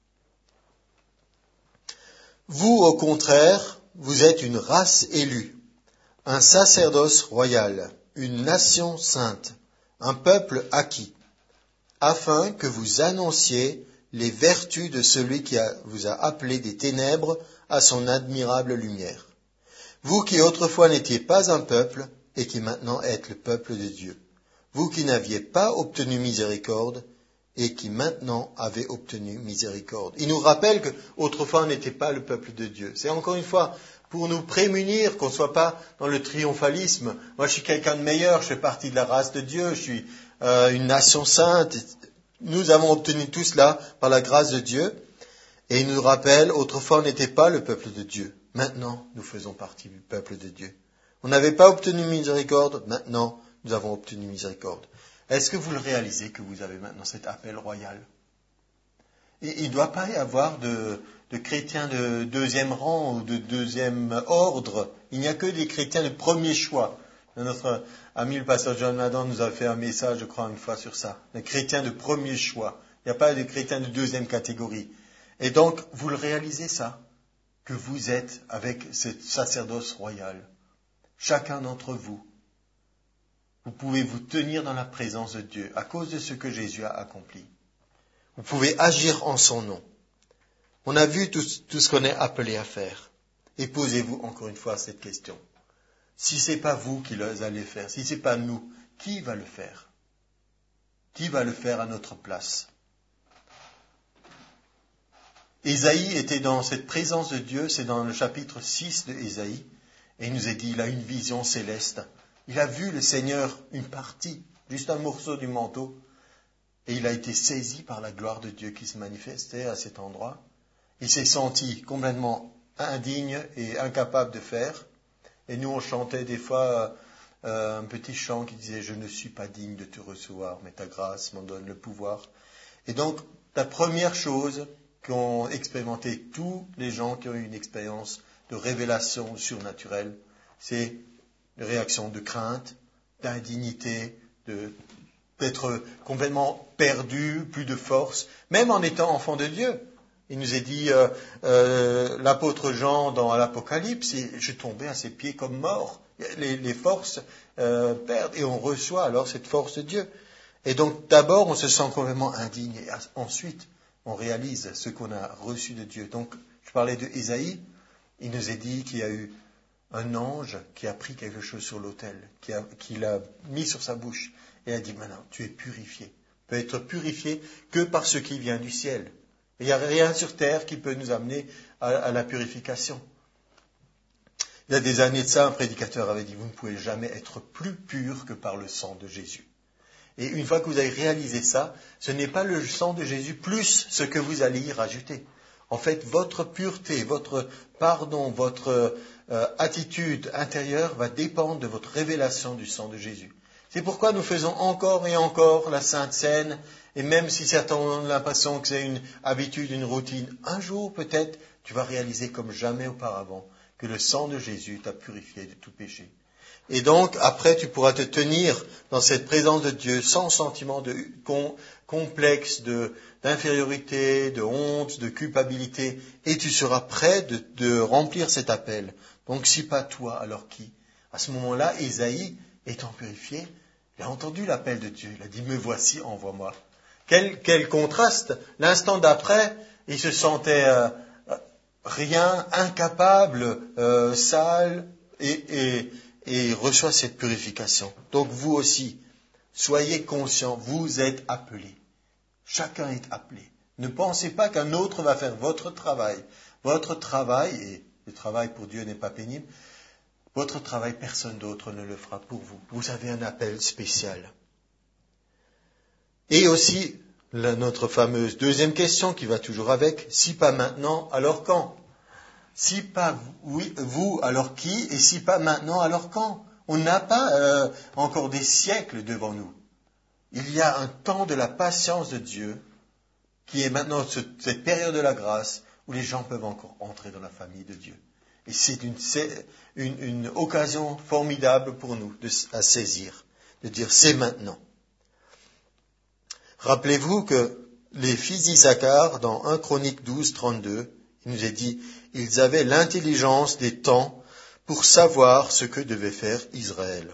Vous, au contraire, vous êtes une race élue, un sacerdoce royal, une nation sainte, un peuple acquis, afin que vous annonciez les vertus de celui qui vous a appelé des ténèbres à son admirable lumière. Vous qui autrefois n'étiez pas un peuple et qui maintenant êtes le peuple de Dieu. Vous qui n'aviez pas obtenu miséricorde et qui maintenant avez obtenu miséricorde. Il nous rappelle qu'autrefois on n'était pas le peuple de Dieu. C'est encore une fois pour nous prémunir qu'on ne soit pas dans le triomphalisme. Moi je suis quelqu'un de meilleur, je fais partie de la race de Dieu, je suis une nation sainte. Nous avons obtenu tout cela par la grâce de Dieu. Et il nous rappelle, autrefois on n'était pas le peuple de Dieu. Maintenant, nous faisons partie du peuple de Dieu. On n'avait pas obtenu miséricorde, maintenant, nous avons obtenu miséricorde. Est-ce que vous le réalisez que vous avez maintenant cet appel royal? Et il ne doit pas y avoir de chrétiens de deuxième rang ou de deuxième ordre. Il n'y a que des chrétiens de premier choix. Notre ami le pasteur John Madden nous a fait un message, je crois, une fois sur ça. Les chrétiens de premier choix. Il n'y a pas de chrétiens de deuxième catégorie. Et donc, vous le réalisez ça, que vous êtes avec ce sacerdoce royal. Chacun d'entre vous, vous pouvez vous tenir dans la présence de Dieu à cause de ce que Jésus a accompli. Vous pouvez agir en son nom. On a vu tout ce qu'on est appelé à faire. Et posez-vous encore une fois cette question. Si ce n'est pas vous qui allez faire, si ce n'est pas nous, qui va le faire? Qui va le faire à notre place? Ésaïe était dans cette présence de Dieu, c'est dans le chapitre 6 de Ésaïe, et il nous est dit, il a une vision céleste. Il a vu le Seigneur, une partie, juste un morceau du manteau, et il a été saisi par la gloire de Dieu qui se manifestait à cet endroit. Il s'est senti complètement indigne et incapable de faire, et nous on chantait des fois un petit chant qui disait « Je ne suis pas digne de te recevoir, mais ta grâce m'en donne le pouvoir ». Et donc, la première chose qu'ont expérimenté tous les gens qui ont eu une expérience de révélation surnaturelle, c'est une réaction de crainte, d'indignité, d'être complètement perdu, plus de force, même en étant enfant de Dieu. Il nous est dit, l'apôtre Jean dans l'Apocalypse, je tombais à ses pieds comme mort. Les forces perdent et on reçoit alors cette force de Dieu. Et donc d'abord on se sent complètement indigne et ensuite on réalise ce qu'on a reçu de Dieu. Donc, je parlais de Ésaïe, il nous est dit qu'il y a eu un ange qui a pris quelque chose sur l'autel, qui l'a mis sur sa bouche, et a dit, maintenant, tu es purifié. Tu peux être purifié que par ce qui vient du ciel. Il n'y a rien sur terre qui peut nous amener à la purification. Il y a des années de ça, un prédicateur avait dit, vous ne pouvez jamais être plus pur que par le sang de Jésus. Et une fois que vous avez réalisé ça, ce n'est pas le sang de Jésus plus ce que vous allez y rajouter. En fait, votre pureté, votre pardon, votre attitude intérieure va dépendre de votre révélation du sang de Jésus. C'est pourquoi nous faisons encore et encore la Sainte Seine, et même si certains ont l'impression que c'est une habitude, une routine, un jour peut-être tu vas réaliser comme jamais auparavant que le sang de Jésus t'a purifié de tout péché. Et donc, après, tu pourras te tenir dans cette présence de Dieu sans sentiment de complexe, d'infériorité, de honte, de culpabilité, et tu seras prêt de remplir cet appel. Donc, si pas toi, alors qui? À ce moment-là, Ésaïe, étant purifié, il a entendu l'appel de Dieu. Il a dit, me voici, envoie-moi. Quel contraste! L'instant d'après, il se sentait rien, incapable, sale, et il reçoit cette purification. Donc vous aussi, soyez conscients, vous êtes appelés. Chacun est appelé. Ne pensez pas qu'un autre va faire votre travail. Votre travail, et le travail pour Dieu n'est pas pénible, Votre travail, personne d'autre ne le fera pour vous. Vous avez un appel spécial. Et aussi, notre fameuse deuxième question qui va toujours avec, si pas maintenant, alors quand? Si pas oui, vous, alors qui? Et si pas maintenant, alors quand? On n'a pas encore des siècles devant nous. Il y a un temps de la patience de Dieu, qui est maintenant cette période de la grâce, où les gens peuvent encore entrer dans la famille de Dieu. Et c'est une occasion formidable pour nous à saisir, de dire c'est maintenant. Rappelez-vous que les fils d'Issachar, dans 1 Chronique 12, 32, il nous est dit, ils avaient l'intelligence des temps pour savoir ce que devait faire Israël.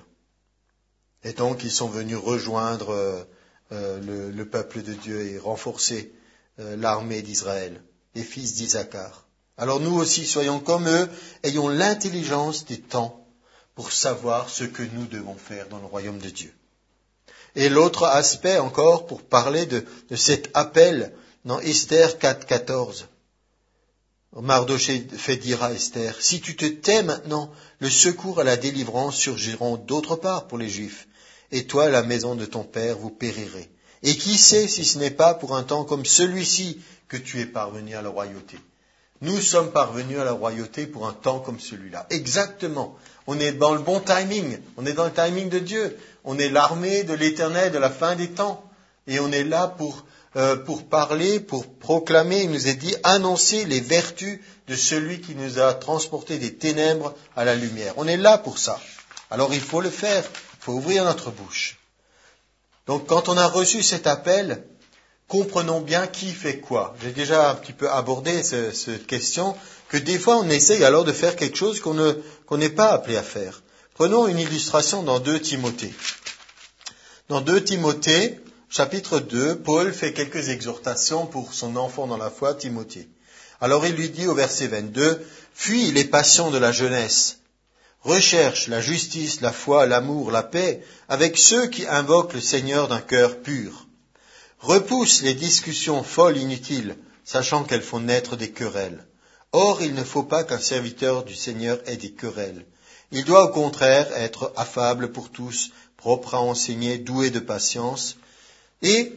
Et donc, ils sont venus rejoindre le peuple de Dieu et renforcer l'armée d'Israël, les fils d'Issachar. Alors nous aussi, soyons comme eux, ayons l'intelligence des temps pour savoir ce que nous devons faire dans le royaume de Dieu. Et l'autre aspect encore, pour parler de cet appel dans Esther 4, 14. Mardochée fait dire à Esther, si tu te tais maintenant, le secours à la délivrance surgiront d'autre part pour les Juifs, et toi, la maison de ton père, vous périrez. Et qui sait si ce n'est pas pour un temps comme celui-ci que tu es parvenu à la royauté. Nous sommes parvenus à la royauté pour un temps comme celui-là. Exactement. On est dans le bon timing. On est dans le timing de Dieu. On est l'armée de l'Éternel de la fin des temps. Et on est là pour parler, pour proclamer, il nous est dit, annoncer les vertus de celui qui nous a transportés des ténèbres à la lumière. On est là pour ça. Alors il faut le faire. Il faut ouvrir notre bouche. Donc quand on a reçu cet appel, comprenons bien qui fait quoi. J'ai déjà un petit peu abordé cette question, que des fois on essaye alors de faire quelque chose qu'on n'est pas appelé à faire. Prenons une illustration dans 2 Timothée. Dans 2 Timothée, chapitre 2, Paul fait quelques exhortations pour son enfant dans la foi, Timothée. Alors il lui dit au verset 22, « Fuis les passions de la jeunesse, recherche la justice, la foi, l'amour, la paix, avec ceux qui invoquent le Seigneur d'un cœur pur. Repousse les discussions folles inutiles, sachant qu'elles font naître des querelles. Or, il ne faut pas qu'un serviteur du Seigneur ait des querelles. Il doit au contraire être affable pour tous, propre à enseigner, doué de patience. » Et,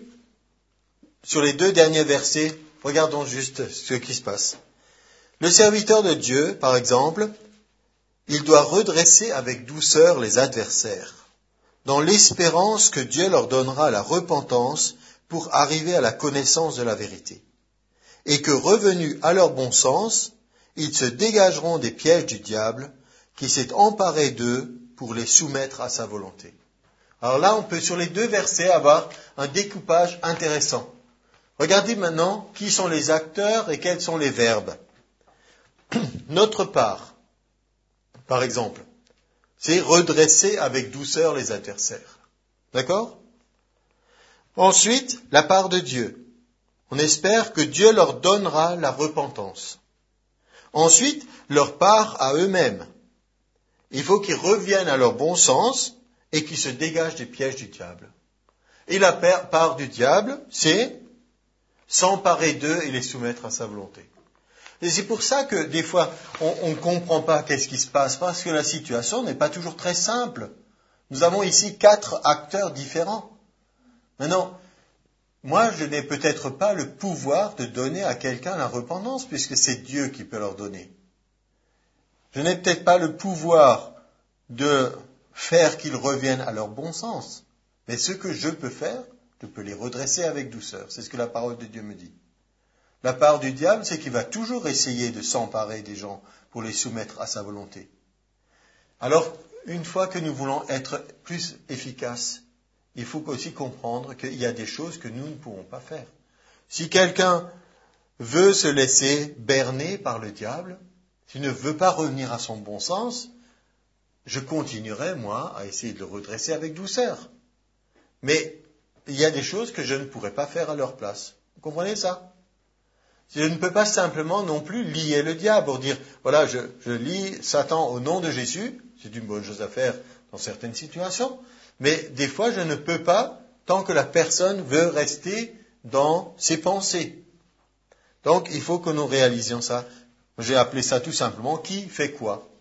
sur les 2 derniers versets, regardons juste ce qui se passe. Le serviteur de Dieu, par exemple, il doit redresser avec douceur les adversaires, dans l'espérance que Dieu leur donnera la repentance pour arriver à la connaissance de la vérité, et que revenus à leur bon sens, ils se dégageront des pièges du diable qui s'est emparé d'eux pour les soumettre à sa volonté. Alors là, on peut sur les 2 versets avoir un découpage intéressant. Regardez maintenant qui sont les acteurs et quels sont les verbes. Notre part, par exemple, c'est redresser avec douceur les adversaires. D'accord ? Ensuite, la part de Dieu. On espère que Dieu leur donnera la repentance. Ensuite, leur part à eux-mêmes. Il faut qu'ils reviennent à leur bon sens et qu'ils se dégagent des pièges du diable. Et la part du diable, c'est s'emparer d'eux et les soumettre à sa volonté. Et c'est pour ça que des fois, on ne comprend pas qu'est-ce qui se passe, parce que la situation n'est pas toujours très simple. Nous avons ici 4 acteurs différents. Maintenant, moi, je n'ai peut-être pas le pouvoir de donner à quelqu'un la repentance, puisque c'est Dieu qui peut leur donner. Je n'ai peut-être pas le pouvoir de faire qu'ils reviennent à leur bon sens. Mais ce que je peux faire, je peux les redresser avec douceur. C'est ce que la parole de Dieu me dit. La part du diable, c'est qu'il va toujours essayer de s'emparer des gens pour les soumettre à sa volonté. Alors, une fois que nous voulons être plus efficaces, il faut aussi comprendre qu'il y a des choses que nous ne pourrons pas faire. Si quelqu'un veut se laisser berner par le diable, s'il ne veut pas revenir à son bon sens, je continuerai, moi, à essayer de le redresser avec douceur. Mais il y a des choses que je ne pourrai pas faire à leur place. Vous comprenez ça ? Je ne peux pas simplement non plus lier le diable pour dire, voilà, je lie Satan au nom de Jésus, c'est une bonne chose à faire dans certaines situations, mais des fois je ne peux pas tant que la personne veut rester dans ses pensées. Donc il faut que nous réalisions ça. J'ai appelé ça tout simplement qui fait quoi.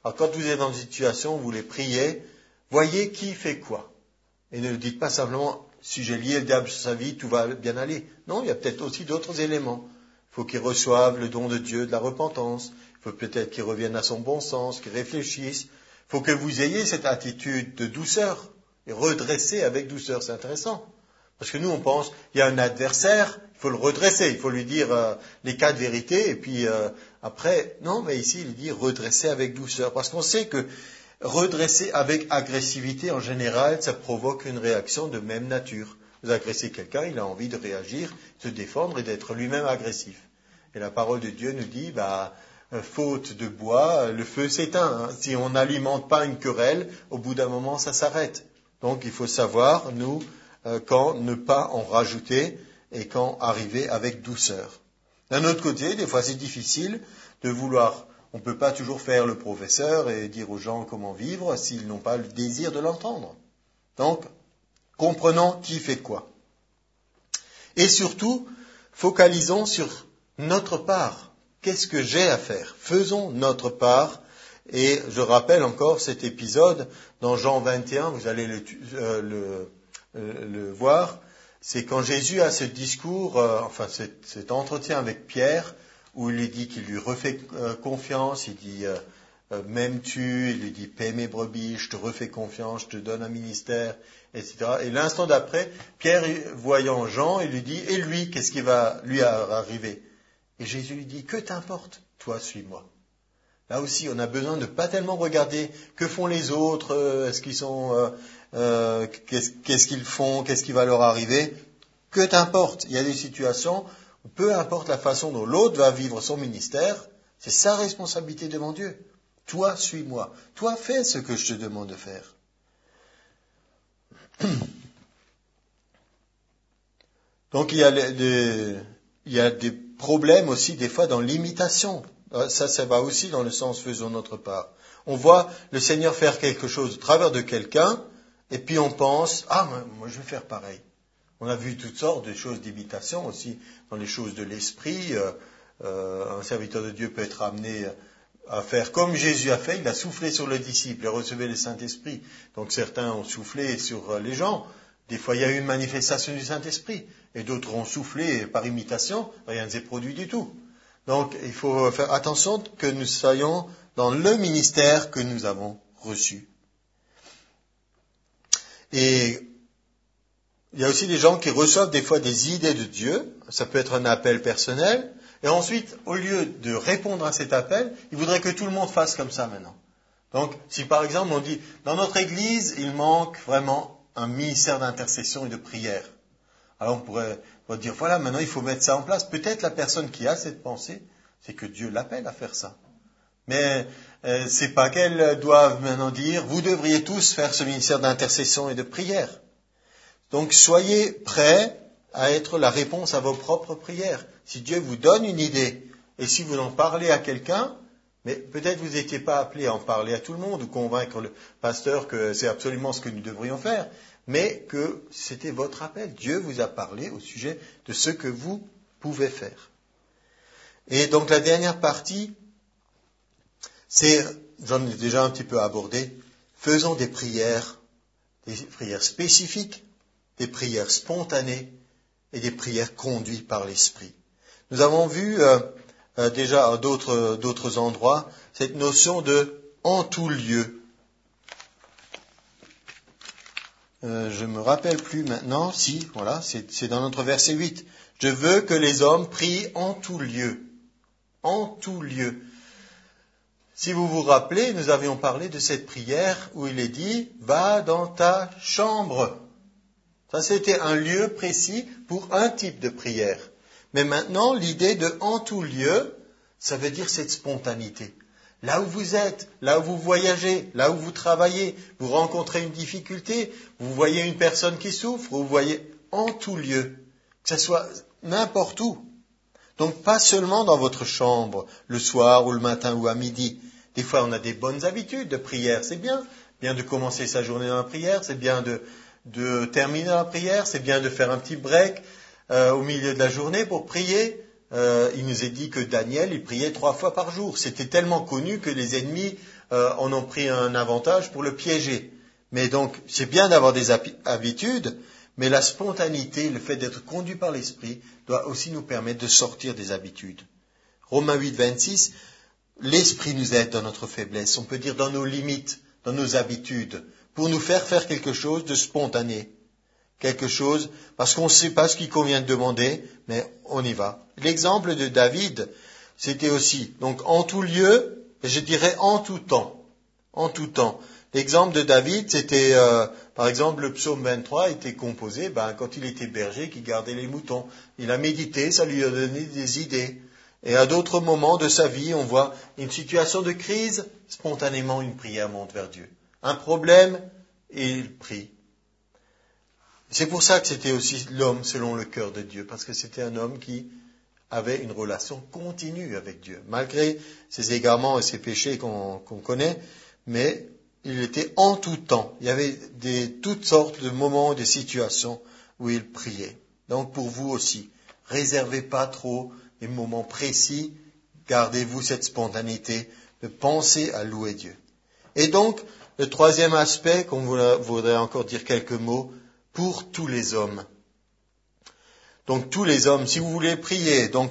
Alors quand vous êtes dans une situation où vous voulez prier, voyez qui fait quoi. Et ne dites pas simplement, si j'ai lié le diable sur sa vie, tout va bien aller. Non, il y a peut-être aussi d'autres éléments. Il faut qu'il reçoive le don de Dieu, de la repentance. Il faut peut-être qu'il revienne à son bon sens, qu'il réfléchisse. Il faut que vous ayez cette attitude de douceur et redresser avec douceur. C'est intéressant. Parce que nous, on pense, il y a un adversaire, il faut le redresser, il faut lui dire les quatre vérités, et puis après, non, mais ici, il dit redresser avec douceur. Parce qu'on sait que redresser avec agressivité, en général, ça provoque une réaction de même nature. Vous agressez quelqu'un, il a envie de réagir, de se défendre et d'être lui-même agressif. Et la parole de Dieu nous dit, faute de bois, le feu s'éteint. Hein. Si on n'alimente pas une querelle, au bout d'un moment, ça s'arrête. Donc, il faut savoir, nous, quand ne pas en rajouter et quand arriver avec douceur. D'un autre côté, des fois, c'est difficile de vouloir. On ne peut pas toujours faire le professeur et dire aux gens comment vivre s'ils n'ont pas le désir de l'entendre. Donc, comprenons qui fait quoi. Et surtout, focalisons sur notre part. Qu'est-ce que j'ai à faire? Faisons notre part. Et je rappelle encore cet épisode dans Jean 21, vous allez le voir. C'est quand Jésus a ce discours, cet entretien avec Pierre, où il lui dit qu'il lui refait confiance, il dit m'aimes-tu, il lui dit paie mes brebis, je te refais confiance, je te donne un ministère, etc. Et l'instant d'après, Pierre, voyant Jean, il lui dit et lui, qu'est-ce qui va lui arriver? Et Jésus lui dit que t'importe, toi suis-moi. Là aussi, on a besoin de pas tellement regarder que font les autres, est-ce qu'ils sont, qu'est-ce qu'ils font, qu'est-ce qui va leur arriver. Que t'importe. Il y a des situations où peu importe la façon dont l'autre va vivre son ministère, c'est sa responsabilité devant Dieu. Toi, suis-moi. Toi, fais ce que je te demande de faire. Donc il y a des problèmes aussi des fois dans l'imitation. Ça va aussi dans le sens faisons notre part. On voit le Seigneur faire quelque chose au travers de quelqu'un, et puis on pense, moi je vais faire pareil. On a vu toutes sortes de choses d'imitation aussi dans les choses de l'esprit. Un serviteur de Dieu peut être amené à faire comme Jésus a fait, il a soufflé sur le disciple et recevait le Saint-Esprit. Donc certains ont soufflé sur les gens. Des fois il y a eu une manifestation du Saint-Esprit, et d'autres ont soufflé par imitation, rien ne s'est produit du tout. Donc, il faut faire attention que nous soyons dans le ministère que nous avons reçu. Et il y a aussi des gens qui reçoivent des fois des idées de Dieu. Ça peut être un appel personnel. Et ensuite, au lieu de répondre à cet appel, ils voudraient que tout le monde fasse comme ça maintenant. Donc, si par exemple on dit, dans notre église, il manque vraiment un ministère d'intercession et de prière. Alors on pourrait dire, voilà, maintenant il faut mettre ça en place. Peut-être la personne qui a cette pensée, c'est que Dieu l'appelle à faire ça. Mais c'est pas qu'elle doive maintenant dire, vous devriez tous faire ce ministère d'intercession et de prière. Donc soyez prêts à être la réponse à vos propres prières. Si Dieu vous donne une idée, et si vous en parlez à quelqu'un, mais peut-être vous n'étiez pas appelé à en parler à tout le monde, ou convaincre le pasteur que c'est absolument ce que nous devrions faire, mais que c'était votre appel. Dieu vous a parlé au sujet de ce que vous pouvez faire. Et donc la dernière partie, c'est, j'en ai déjà un petit peu abordé, faisons des prières spécifiques, des prières spontanées et des prières conduites par l'Esprit. Nous avons vu déjà à d'autres endroits cette notion de « en tout lieu ». Je me rappelle plus maintenant, si, voilà, c'est dans notre verset 8. Je veux que les hommes prient en tout lieu. En tout lieu. Si vous vous rappelez, nous avions parlé de cette prière où il est dit, va dans ta chambre. Ça, c'était un lieu précis pour un type de prière. Mais maintenant, l'idée de en tout lieu, ça veut dire cette spontanéité. Là où vous êtes, là où vous voyagez, là où vous travaillez, vous rencontrez une difficulté, vous voyez une personne qui souffre, vous voyez en tout lieu, que ce soit n'importe où. Donc pas seulement dans votre chambre, le soir ou le matin ou à midi. Des fois on a des bonnes habitudes de prière, c'est bien de commencer sa journée dans la prière, c'est bien de terminer dans la prière, c'est bien de faire un petit break au milieu de la journée pour prier. Il nous est dit que Daniel, il priait 3 fois par jour. C'était tellement connu que les ennemis en ont pris un avantage pour le piéger. Mais donc, c'est bien d'avoir des habitudes, mais la spontanéité, le fait d'être conduit par l'Esprit, doit aussi nous permettre de sortir des habitudes. Romains 8, 26, l'Esprit nous aide dans notre faiblesse, on peut dire dans nos limites, dans nos habitudes, pour nous faire quelque chose de spontané. Quelque chose, parce qu'on ne sait pas ce qu'il convient de demander, mais on y va. L'exemple de David, c'était aussi, donc en tout lieu, et je dirais en tout temps. En tout temps. L'exemple de David, c'était, par exemple, le psaume 23 était composé, quand il était berger, qui gardait les moutons. Il a médité, ça lui a donné des idées. Et à d'autres moments de sa vie, on voit une situation de crise, spontanément une prière monte vers Dieu. Un problème, et il prie. C'est pour ça que c'était aussi l'homme selon le cœur de Dieu, parce que c'était un homme qui avait une relation continue avec Dieu, malgré ses égarements et ses péchés qu'on connaît, mais il était en tout temps. Il y avait toutes sortes de moments, de situations où il priait. Donc pour vous aussi, réservez pas trop les moments précis, gardez-vous cette spontanéité de penser à louer Dieu. Et donc, le troisième aspect, qu'on voudrait encore dire quelques mots, pour tous les hommes. Donc tous les hommes, si vous voulez prier, donc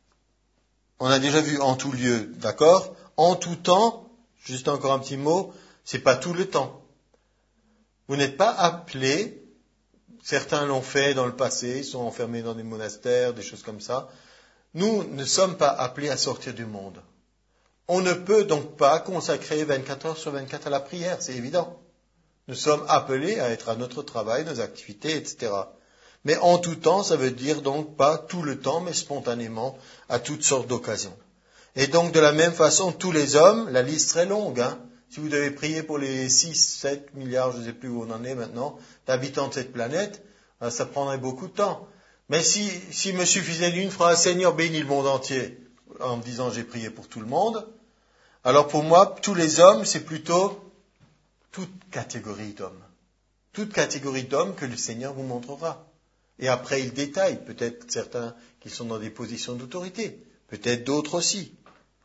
on a déjà vu en tout lieu, d'accord? En tout temps, juste encore un petit mot, c'est pas tout le temps. Vous n'êtes pas appelés, certains l'ont fait dans le passé, ils sont enfermés dans des monastères, des choses comme ça. Nous ne sommes pas appelés à sortir du monde. On ne peut donc pas consacrer 24 heures sur 24 à la prière, c'est évident. Nous sommes appelés à être à notre travail, nos activités, etc. Mais en tout temps, ça veut dire donc pas tout le temps, mais spontanément, à toutes sortes d'occasions. Et donc, de la même façon, tous les hommes, la liste très longue, hein. Si vous devez prier pour les 6, 7 milliards, je ne sais plus où on en est maintenant, d'habitants de cette planète, ça prendrait beaucoup de temps. Mais s'il me suffisait d'une phrase, Seigneur, bénis le monde entier, en me disant j'ai prié pour tout le monde, alors pour moi, tous les hommes, c'est plutôt toute catégorie d'hommes. Toute catégorie d'hommes que le Seigneur vous montrera. Et après, il détaille, peut-être certains qui sont dans des positions d'autorité, peut-être d'autres aussi.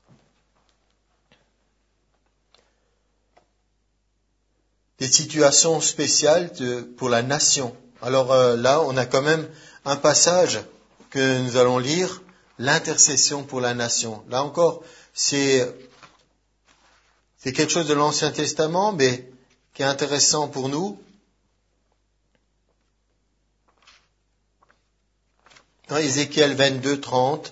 Des situations spéciales pour la nation. Alors là, on a quand même un passage que nous allons lire, l'intercession pour la nation. Là encore, c'est quelque chose de l'Ancien Testament, mais qui est intéressant pour nous. Dans Ézéchiel 22, 30,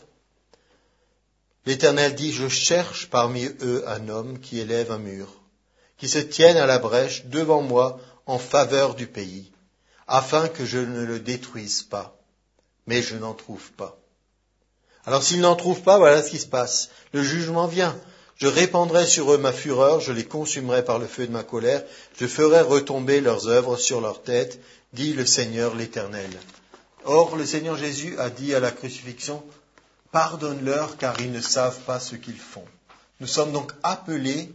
l'Éternel dit, « Je cherche parmi eux un homme qui élève un mur, qui se tienne à la brèche devant moi en faveur du pays, afin que je ne le détruise pas. Mais je n'en trouve pas. » Alors s'il n'en trouve pas, voilà ce qui se passe. Le jugement vient. Je répandrai sur eux ma fureur, je les consumerai par le feu de ma colère, je ferai retomber leurs œuvres sur leur tête, dit le Seigneur l'Éternel. Or, le Seigneur Jésus a dit à la crucifixion, « Pardonne-leur car ils ne savent pas ce qu'ils font. » Nous sommes donc appelés,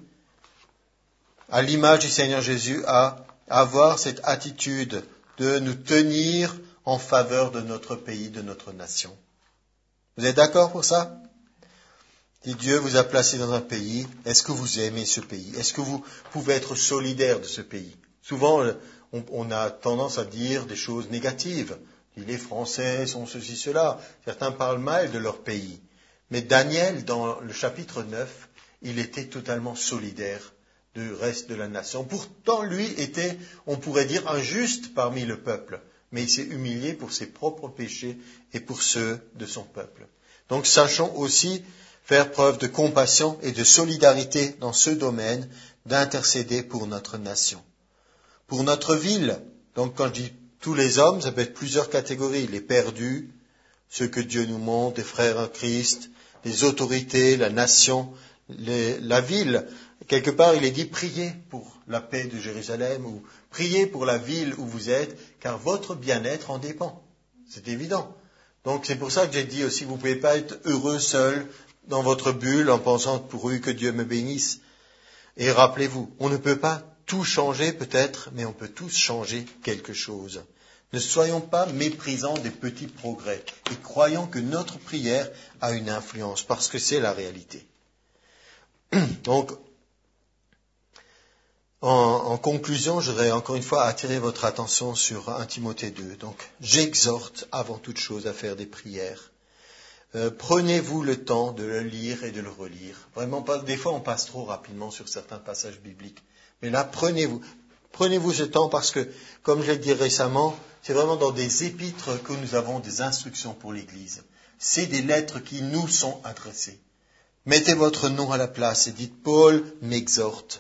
à l'image du Seigneur Jésus, à avoir cette attitude de nous tenir en faveur de notre pays, de notre nation. Vous êtes d'accord pour ça? Si Dieu vous a placé dans un pays, est-ce que vous aimez ce pays? Est-ce que vous pouvez être solidaire de ce pays? Souvent, on a tendance à dire des choses négatives. Les Français sont ceci, cela. Certains parlent mal de leur pays. Mais Daniel, dans le chapitre 9, il était totalement solidaire du reste de la nation. Pourtant, lui était, on pourrait dire, un juste parmi le peuple. Mais il s'est humilié pour ses propres péchés et pour ceux de son peuple. Donc, sachons aussi faire preuve de compassion et de solidarité dans ce domaine, d'intercéder pour notre nation. Pour notre ville, donc quand je dis tous les hommes, ça peut être plusieurs catégories, les perdus, ceux que Dieu nous montre, les frères en Christ, les autorités, la nation, la ville. Quelque part, il est dit priez pour la paix de Jérusalem ou priez pour la ville où vous êtes, car votre bien-être en dépend. C'est évident. Donc c'est pour ça que j'ai dit aussi, vous ne pouvez pas être heureux seul dans votre bulle en pensant pourvu que Dieu me bénisse. Et rappelez-vous, on ne peut pas tout changer peut-être, mais on peut tous changer quelque chose. Ne soyons pas méprisants des petits progrès et croyons que notre prière a une influence, parce que c'est la réalité. Donc, En conclusion, je voudrais encore une fois attirer votre attention sur 1 Timothée 2. Donc, j'exhorte avant toute chose à faire des prières. Prenez-vous le temps de le lire et de le relire. Vraiment, des fois, on passe trop rapidement sur certains passages bibliques. Mais là, prenez-vous ce temps parce que, comme je l'ai dit récemment, c'est vraiment dans des épîtres que nous avons des instructions pour l'Église. C'est des lettres qui nous sont adressées. Mettez votre nom à la place et dites « Paul m'exhorte ».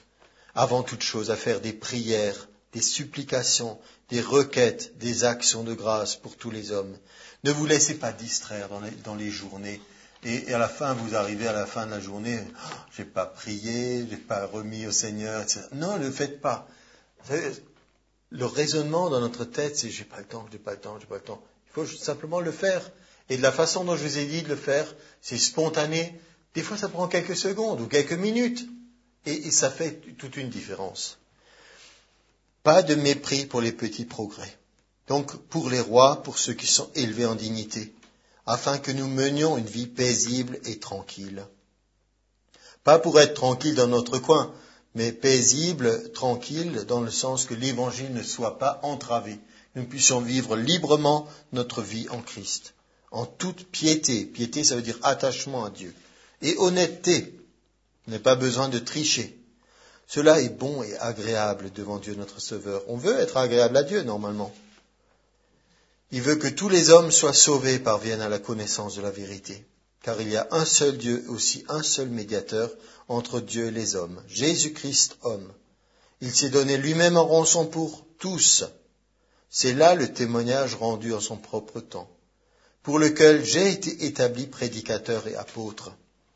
Avant toute chose, à faire des prières, des supplications, des requêtes, des actions de grâce pour tous les hommes. Ne vous laissez pas distraire dans les journées. Et à la fin, vous arrivez à la fin de la journée, j'ai pas prié, j'ai pas remis au Seigneur, etc. Non, ne le faites pas. Vous savez, le raisonnement dans notre tête, c'est j'ai pas le temps. Il faut simplement le faire. Et de la façon dont je vous ai dit de le faire, c'est spontané. Des fois, ça prend quelques secondes ou quelques minutes. Et ça fait toute une différence. Pas de mépris pour les petits progrès. Donc, pour les rois, pour ceux qui sont élevés en dignité, afin que nous menions une vie paisible et tranquille. Pas pour être tranquille dans notre coin, mais paisible, tranquille, dans le sens que l'évangile ne soit pas entravé. Nous puissions vivre librement notre vie en Christ. En toute piété. Piété, ça veut dire attachement à Dieu. Et honnêteté. On n'a pas besoin de tricher. Cela est bon et agréable devant Dieu notre Sauveur. On veut être agréable à Dieu, normalement. Il veut que tous les hommes soient sauvés et parviennent à la connaissance de la vérité. Car il y a un seul Dieu, aussi un seul médiateur entre Dieu et les hommes, Jésus-Christ, homme. Il s'est donné lui-même en rançon pour tous. C'est là le témoignage rendu en son propre temps, pour lequel j'ai été établi prédicateur et apôtre.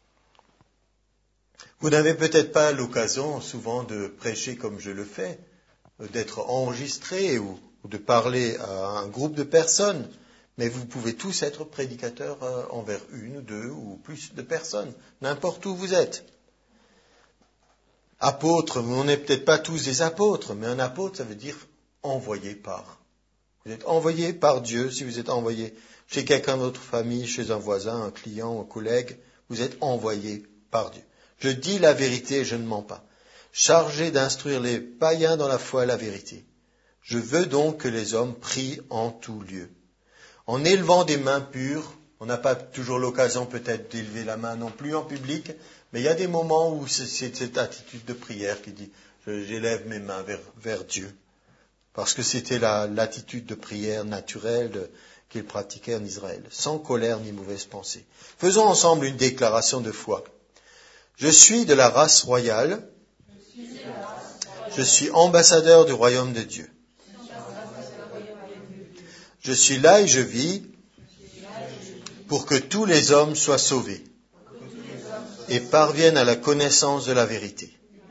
Vous n'avez peut-être pas l'occasion souvent de prêcher comme je le fais, d'être enregistré ou de parler à un groupe de personnes, mais vous pouvez tous être prédicateurs envers une, deux ou plus de personnes, n'importe où vous êtes. Apôtre, on n'est peut-être pas tous des apôtres, mais un apôtre, ça veut dire envoyé par. Vous êtes envoyé par Dieu, si vous êtes envoyé chez quelqu'un de votre famille, chez un voisin, un client, un collègue, vous êtes envoyé par Dieu. Je dis la vérité et je ne mens pas. Chargé d'instruire les païens dans la foi et la vérité. Je veux donc que les hommes prient en tout lieu. En élevant des mains pures, on n'a pas toujours l'occasion peut-être d'élever la main non plus en public, mais il y a des moments où c'est cette attitude de prière qui dit j'élève mes mains vers Dieu. Parce que c'était l'attitude de prière naturelle qu'ils pratiquaient en Israël, sans colère ni mauvaise pensée. Faisons ensemble une déclaration de foi. Je suis de la race royale. Je suis ambassadeur du royaume de Dieu. Je suis là et je vis pour que tous les hommes soient sauvés et parviennent à la connaissance de la vérité.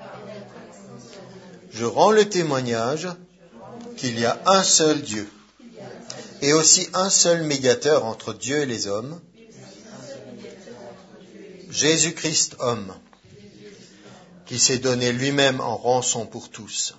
Je rends le témoignage qu'il y a un seul Dieu et aussi un seul médiateur entre Dieu et les hommes, Jésus-Christ homme, qui s'est donné lui-même en rançon pour tous.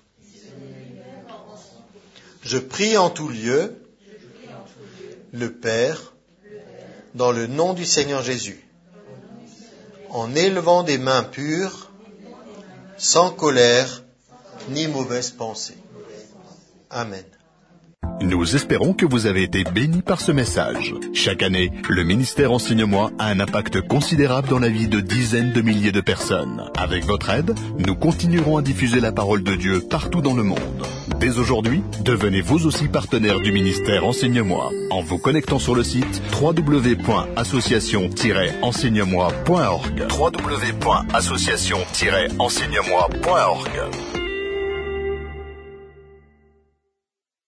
Je prie en tout lieu le Père dans le nom du Seigneur Jésus, en élevant des mains pures, sans colère ni mauvaise pensée. Amen. Nous espérons que vous avez été bénis par ce message. Chaque année, le ministère Enseigne-moi a un impact considérable dans la vie de dizaines de milliers de personnes. Avec votre aide, nous continuerons à diffuser la parole de Dieu partout dans le monde. Dès aujourd'hui, devenez vous aussi partenaire du ministère Enseigne-moi en vous connectant sur le site www.association-enseigne-moi.org. www.association-enseigne-moi.org.